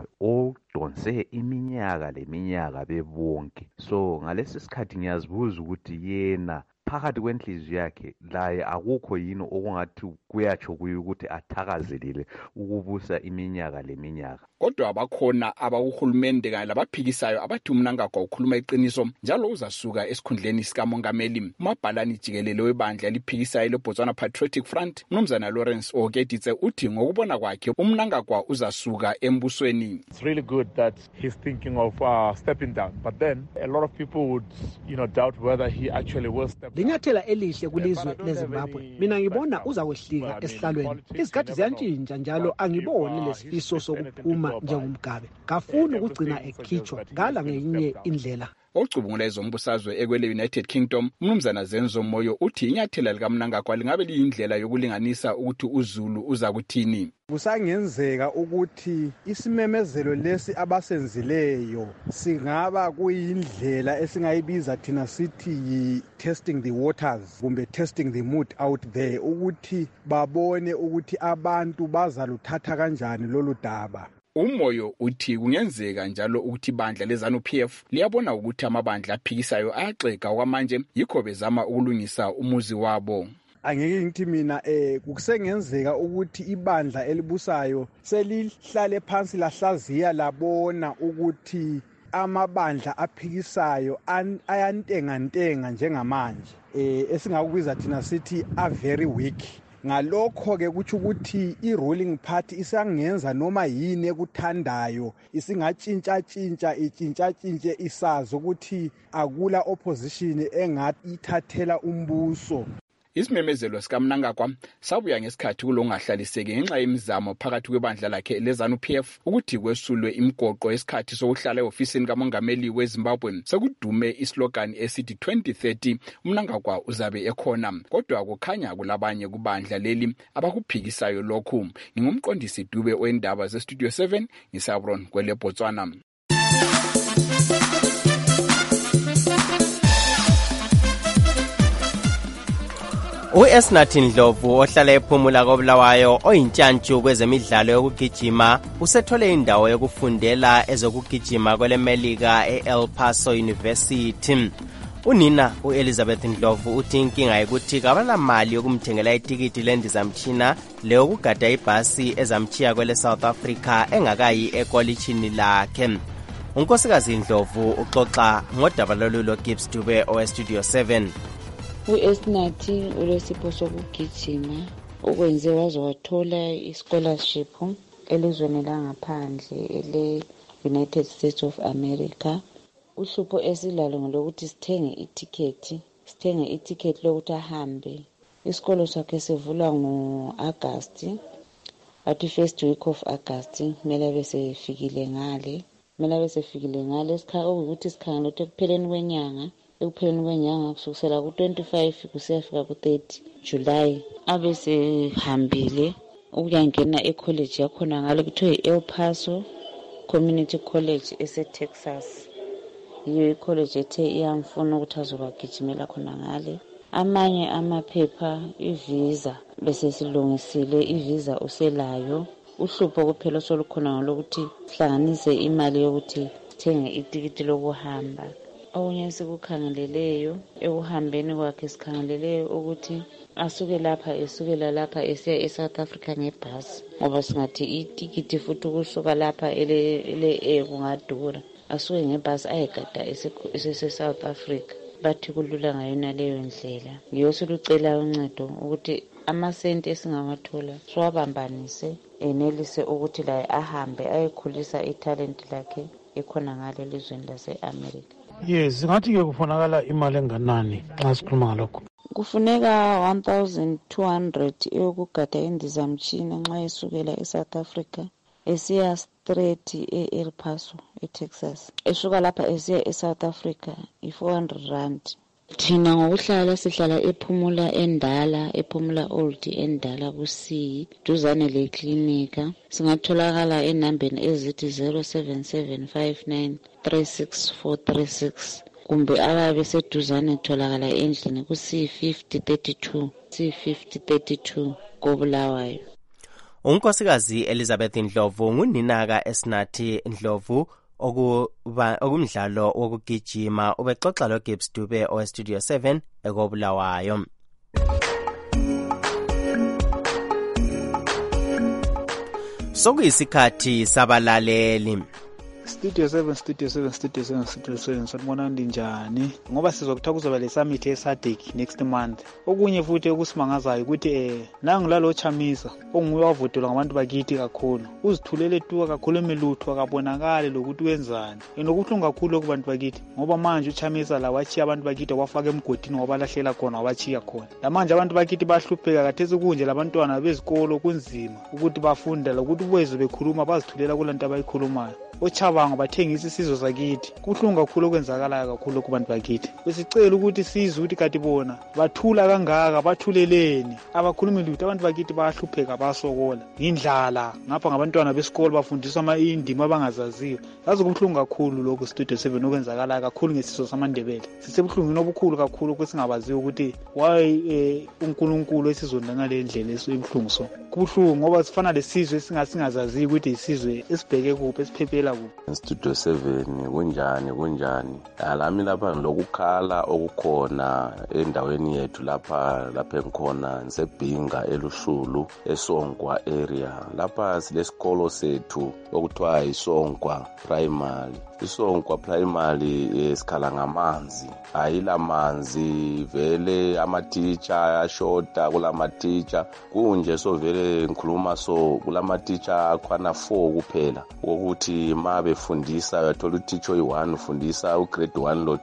odonse iminyaka leminyaka bebonke. So ngalesi sikhathi ngiyazibuza ukuthi yena phakathi kwenhliziyo yakhe laye akukho yini okungathi kuyatsho kuye ukuthi athakazelele ukubusa iminyaka leminyaka. Kodwa abakhona abakuhulumende kanye labaphikisayo abathi uMnangagwa ukhuluma iqiniso njalo uzasuka esikhundleni sikamongameli. Umabhalani jikelele webandla eliphikisayo leBotswana Patriotic Front umnumzana Lawrence Okeditse uthi ngokubona kwakhe uMnangagwa uzasuka embusweni. It's really good that he's thinking of uh, stepping down, but then a lot of people would you know doubt whether he actually will step down. Linyathela elihle kulizwe leZimbabwe. Mina ngibona uzakwehlika esihlalweni. Izikhathi ziyantshintsha njalo angiboni lesifiso sokuphuma njengomgabe. Kafuna ukugcina ekhitshwa ngala ngenye indlela. Ocubungula ezombusazwe ekwele United Kingdom umnumzana Zenzo Moyo uthi inyathela likaMnangagwa lingabe liyindlela yokulinganisa ukuthi uZulu uza kuthini. Kusangenzeka ukuthi isimemezelo lesi abasenzileyo singaba kuyindlela esingayibiza thina sithi yi testing the waters kumbe testing the mood out there ukuthi babone ukuthi abantu bazaluthatha kanjani lolu daba. Umoyo uthi kungenzeka njalo ukuthi ibandla leZANU-P F liyabona ukuthi amabandla aphikisayo ayaxeka okwamanje yikho bezama ukulungisa umuzi wabo. Angeke ngithi mina eh kusengenzeka ukuthi ibandla elibusayo selihlale phansi lahlaziya labona ukuthi amabandla aphikisayo ayantenga ntenga njengamanje eh esingakubiza thina sithi a very weak. Ngalokho ke kuthi ukuthi i-ruling party isangenza noma yini ekuthandayo isingatshintsha tshintsha itshintsha tshintshe isazi ukuthi akula opposition engathi ithathela umbuso. Isimemezelo sikaMnangagwa sabuya ngesikhathi kulongahlaliseki ngenxa yemizamo phakathi kwebandla lakhe leZANU P F ukuthi kwesulwe imigoqo yesikhathi sokuhlala eofisini kamongameli weZimbabwe. Sekudume islogan esithi twenty thirty uMnangagwa uzabe ekhona, kodwa kukhanya kulabanye kubandla leli abakuphikisayo lokhu. Ngingumqondisi Dube wendaba zeStudio seven ngisabron kwele Botswana. U-Esnathi Ndlovu ohlala ephumula koBulawayo oyintshantshu kwezemidlalo yokugijima usethole indawo yokufundela ezokugijima kweleMelika e-El Paso University. Unina u-Elizabeth Ndlovu uthi inkinga yokuthi kabanamali yokumthengela itikiti lendizamtshina leyokugada ibhasi ezamtshiya kwele South Africa engakayi ekolitshini lakhe. Unkosikazi Ndlovu uxoxa ngodaba lolu loGibbs Dube oweStudio seven. U-Esnathi ulesipho sokugijima ukwenze waze wathola i-scholarship elizweni langaphandle ele-United States of America. Uhlupho esilalo ngolokuthi sithenge itiketi sithenge itiketi lokuthi ahambe. Isikolo sakhe sivula ngo-August, athi first week of August kumele besefikile ngale kumele besefikile ngale ukuthi sikhangela ukuthi ekupheleni kwenyanga ekupheleni kwenyanga kusukela ku-twenty-five kusiyafika ku-thirty July abe sehambile ukuyangena ecollege yakhona ngale kuthiwa i-El Paso Community College ese-Texas. Yiyo icollege ethe iyamfuna ukuthi azobagijimela khona ngale. Amanye amaphepha ivisa bese silungisile ivisa uselayo. Uhlupho kuphela solukhona ngalokuthi sihlanganise imali yokuthi sithenge itikiti lokuhamba. Okunye sikukhangeleleyo ekuhambeni kwakhe sikhangeleleyo ukuthi asuke lapha esukela lapha esiya eSouth Africa ngebhasi ngoba singathi itikiti futhi kusuka lapha ele ele kungadura. Asuke ngebhasi ayegada ese-South Africa. Bathi kulula ngayona leyo ndlela. Yiyo silucela uncedo ukuthi amasenti esingawathola siwabambanise enelise ukuthi la ahambe ayekhulisa italent lakhe ekhona ngale lizweni lase-America. Yes, ngathi ke kufunakala imali enganani xa sikhuluma ngalokho? Kufuneka one thousand two hundred eyokugada indizamtshina nxa esukela eSouth Africa esiya straight e-El Paso eTexas. Esuka lapha esiya eSouth Africa i-four hundred rand. Thina ngokuhlala sihlala ephumula endala ephumula old endala kusi duzane le klinika. Singatholakala enambeni ezithi zero seven seven five nine three six four three six kumbe ababe seduzane tholakala endlini ku C fifty thirty-two C fifty thirty-two koBulawayo. Unkosikazi Elizabeth Ndlovu nguninaka Esnathi Ndlovu okuba okumdlalo wokugijima ubexoxa lo Gibbs Dube oweStudio seven ekoBulawayo. Sokuyisikhathi sabalaleli. Studio seven Studio seven Studio seven Studio seven sanibona njani ngoba sizokutha kuzoba le summit eSADC next month. Okunye futhi okusimangazayo ukuthi eh nangu lalo Chamisa onguye wavotelwa ngabantu bakithi kakhulu uzithulele tuwa kakhulu emelutho akabonakale lokuthi wenzani enokuhlunga kakhulu kubantu bakithi ngoba manje uChamisa la wachiya abantu bakithi wafaka emgodini ngoba lahlela khona wachiya khona. La manje abantu bakithi bahlupheka kathesi kunje labantwana bezikolo kunzima ukuthi bafunda lokuthi ubezwe bekhuluma bazithulela kulanto abayikhulumayo. Ochabango bathengisa isizwe sakithi kuhlunga kakhulu okwenzakala kakhulu kubantu bakithi. Besicela ukuthi sizwe ukuthi kati bona bathula kangaka bathuleleni abakhulumi lutho abantu bakithi bayahlupheka basokola indlala ngapha ngabantwana besikolo bafundiswa ama indima abangazaziyo. Yazi kuhlunga kakhulu lokho Studio seven okwenzakala kakhulu ngesizwe samaNdebele. Sisebuhlungini obukhulu kakhulu ukuthi singabaziyo ukuthi why uNkulunkulu esizweni ngale ndlela esibuhlungu so. Kubuhlungu ngoba sifana lesizwe singasingazaziyo ukuthi isizwe esibheke kuphi esiphephela Studio seven kunjani kunjani alami lapha lokukhala okukhona endaweni yethu lapha lapha enkhona ngisebhinga elushulu eSongwa area lapha silesikolo sethu okuthiwa iSongwa Primary. ISongwa Primary esikhala ngamanzi ayila manzi vele ama-teacher ashota kulama-teacher kunje so vele ngikhuluma so kulama-teacher akhwana four kuphela ukuthi ma befundisa uyathola uteacher oyi-one ufundisa ugrade one lo two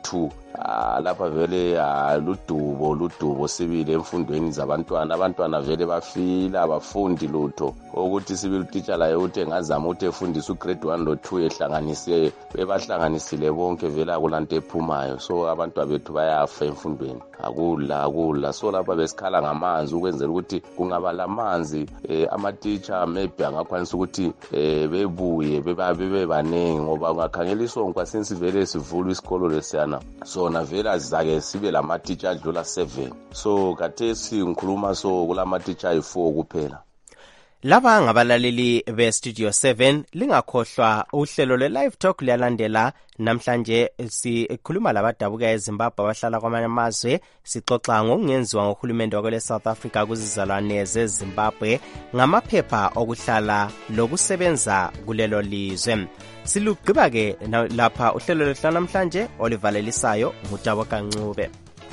ah lapha vele ludubo ludubo sibili emfundweni zabantwana abantwana vele bafila abafundi lutho ukuthi sibili teacher laye uthi ngazama ukuthi efundise ugrade one lo two ehlanganise bebahlanganisile bonke vele akulanto ephumayo so abantwana bethu bayafa emfundweni akula akula so lapha besikhala ngamanzi ukwenzela ukuthi kungaba lamanzi eh, ama teacher maybe angakwanisa ukuthi eh, bebuye bebe banengi ngoba ungakhangela isonkwa sensivele sivula isikolo lesiyana sona vele azake sibe lama teacher adlula seven so kathesi ngikhuluma so kulama teacher ayi four kuphela. Laba ngabalaleli be-Studio seven lingakhohlwa uhlelo lwe-Live Talk liyalandela namhlanje sikhuluma labadabuka eZimbabwe abahlala kwamanye amazwe sixoxa ngokungenziwa ngohulumende wakwele South Africa kuzizalwane zeZimbabwe ngamaphepha okuhlala lokusebenza kulelo lizwe. Silugqiba ke lapha uhlelo lwethu namhlanje olivalelisayo ngutabo kancube.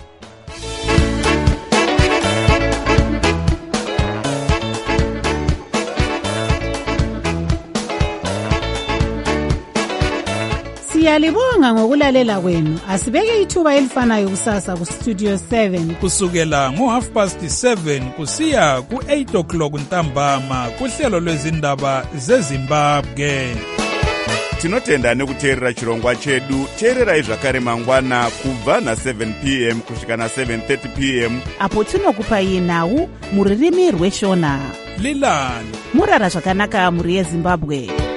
Siyalibonga ngokulalela kwenu. Asibeke ithuba elifanayo kusasa ku Studio seven kusukela ngo half past seven kusiya ku eight o'clock ntambama kuhlelo lwezindaba zeZimbabwe. Tinotenda nekuteerera chirongwa chedu. Teererai zvakare mangwana kubva na seven p m kusvika na seven thirty p m apo tinokupai nhau muririmi rweshona. Lilani murara zvakanaka muri yeZimbabwe.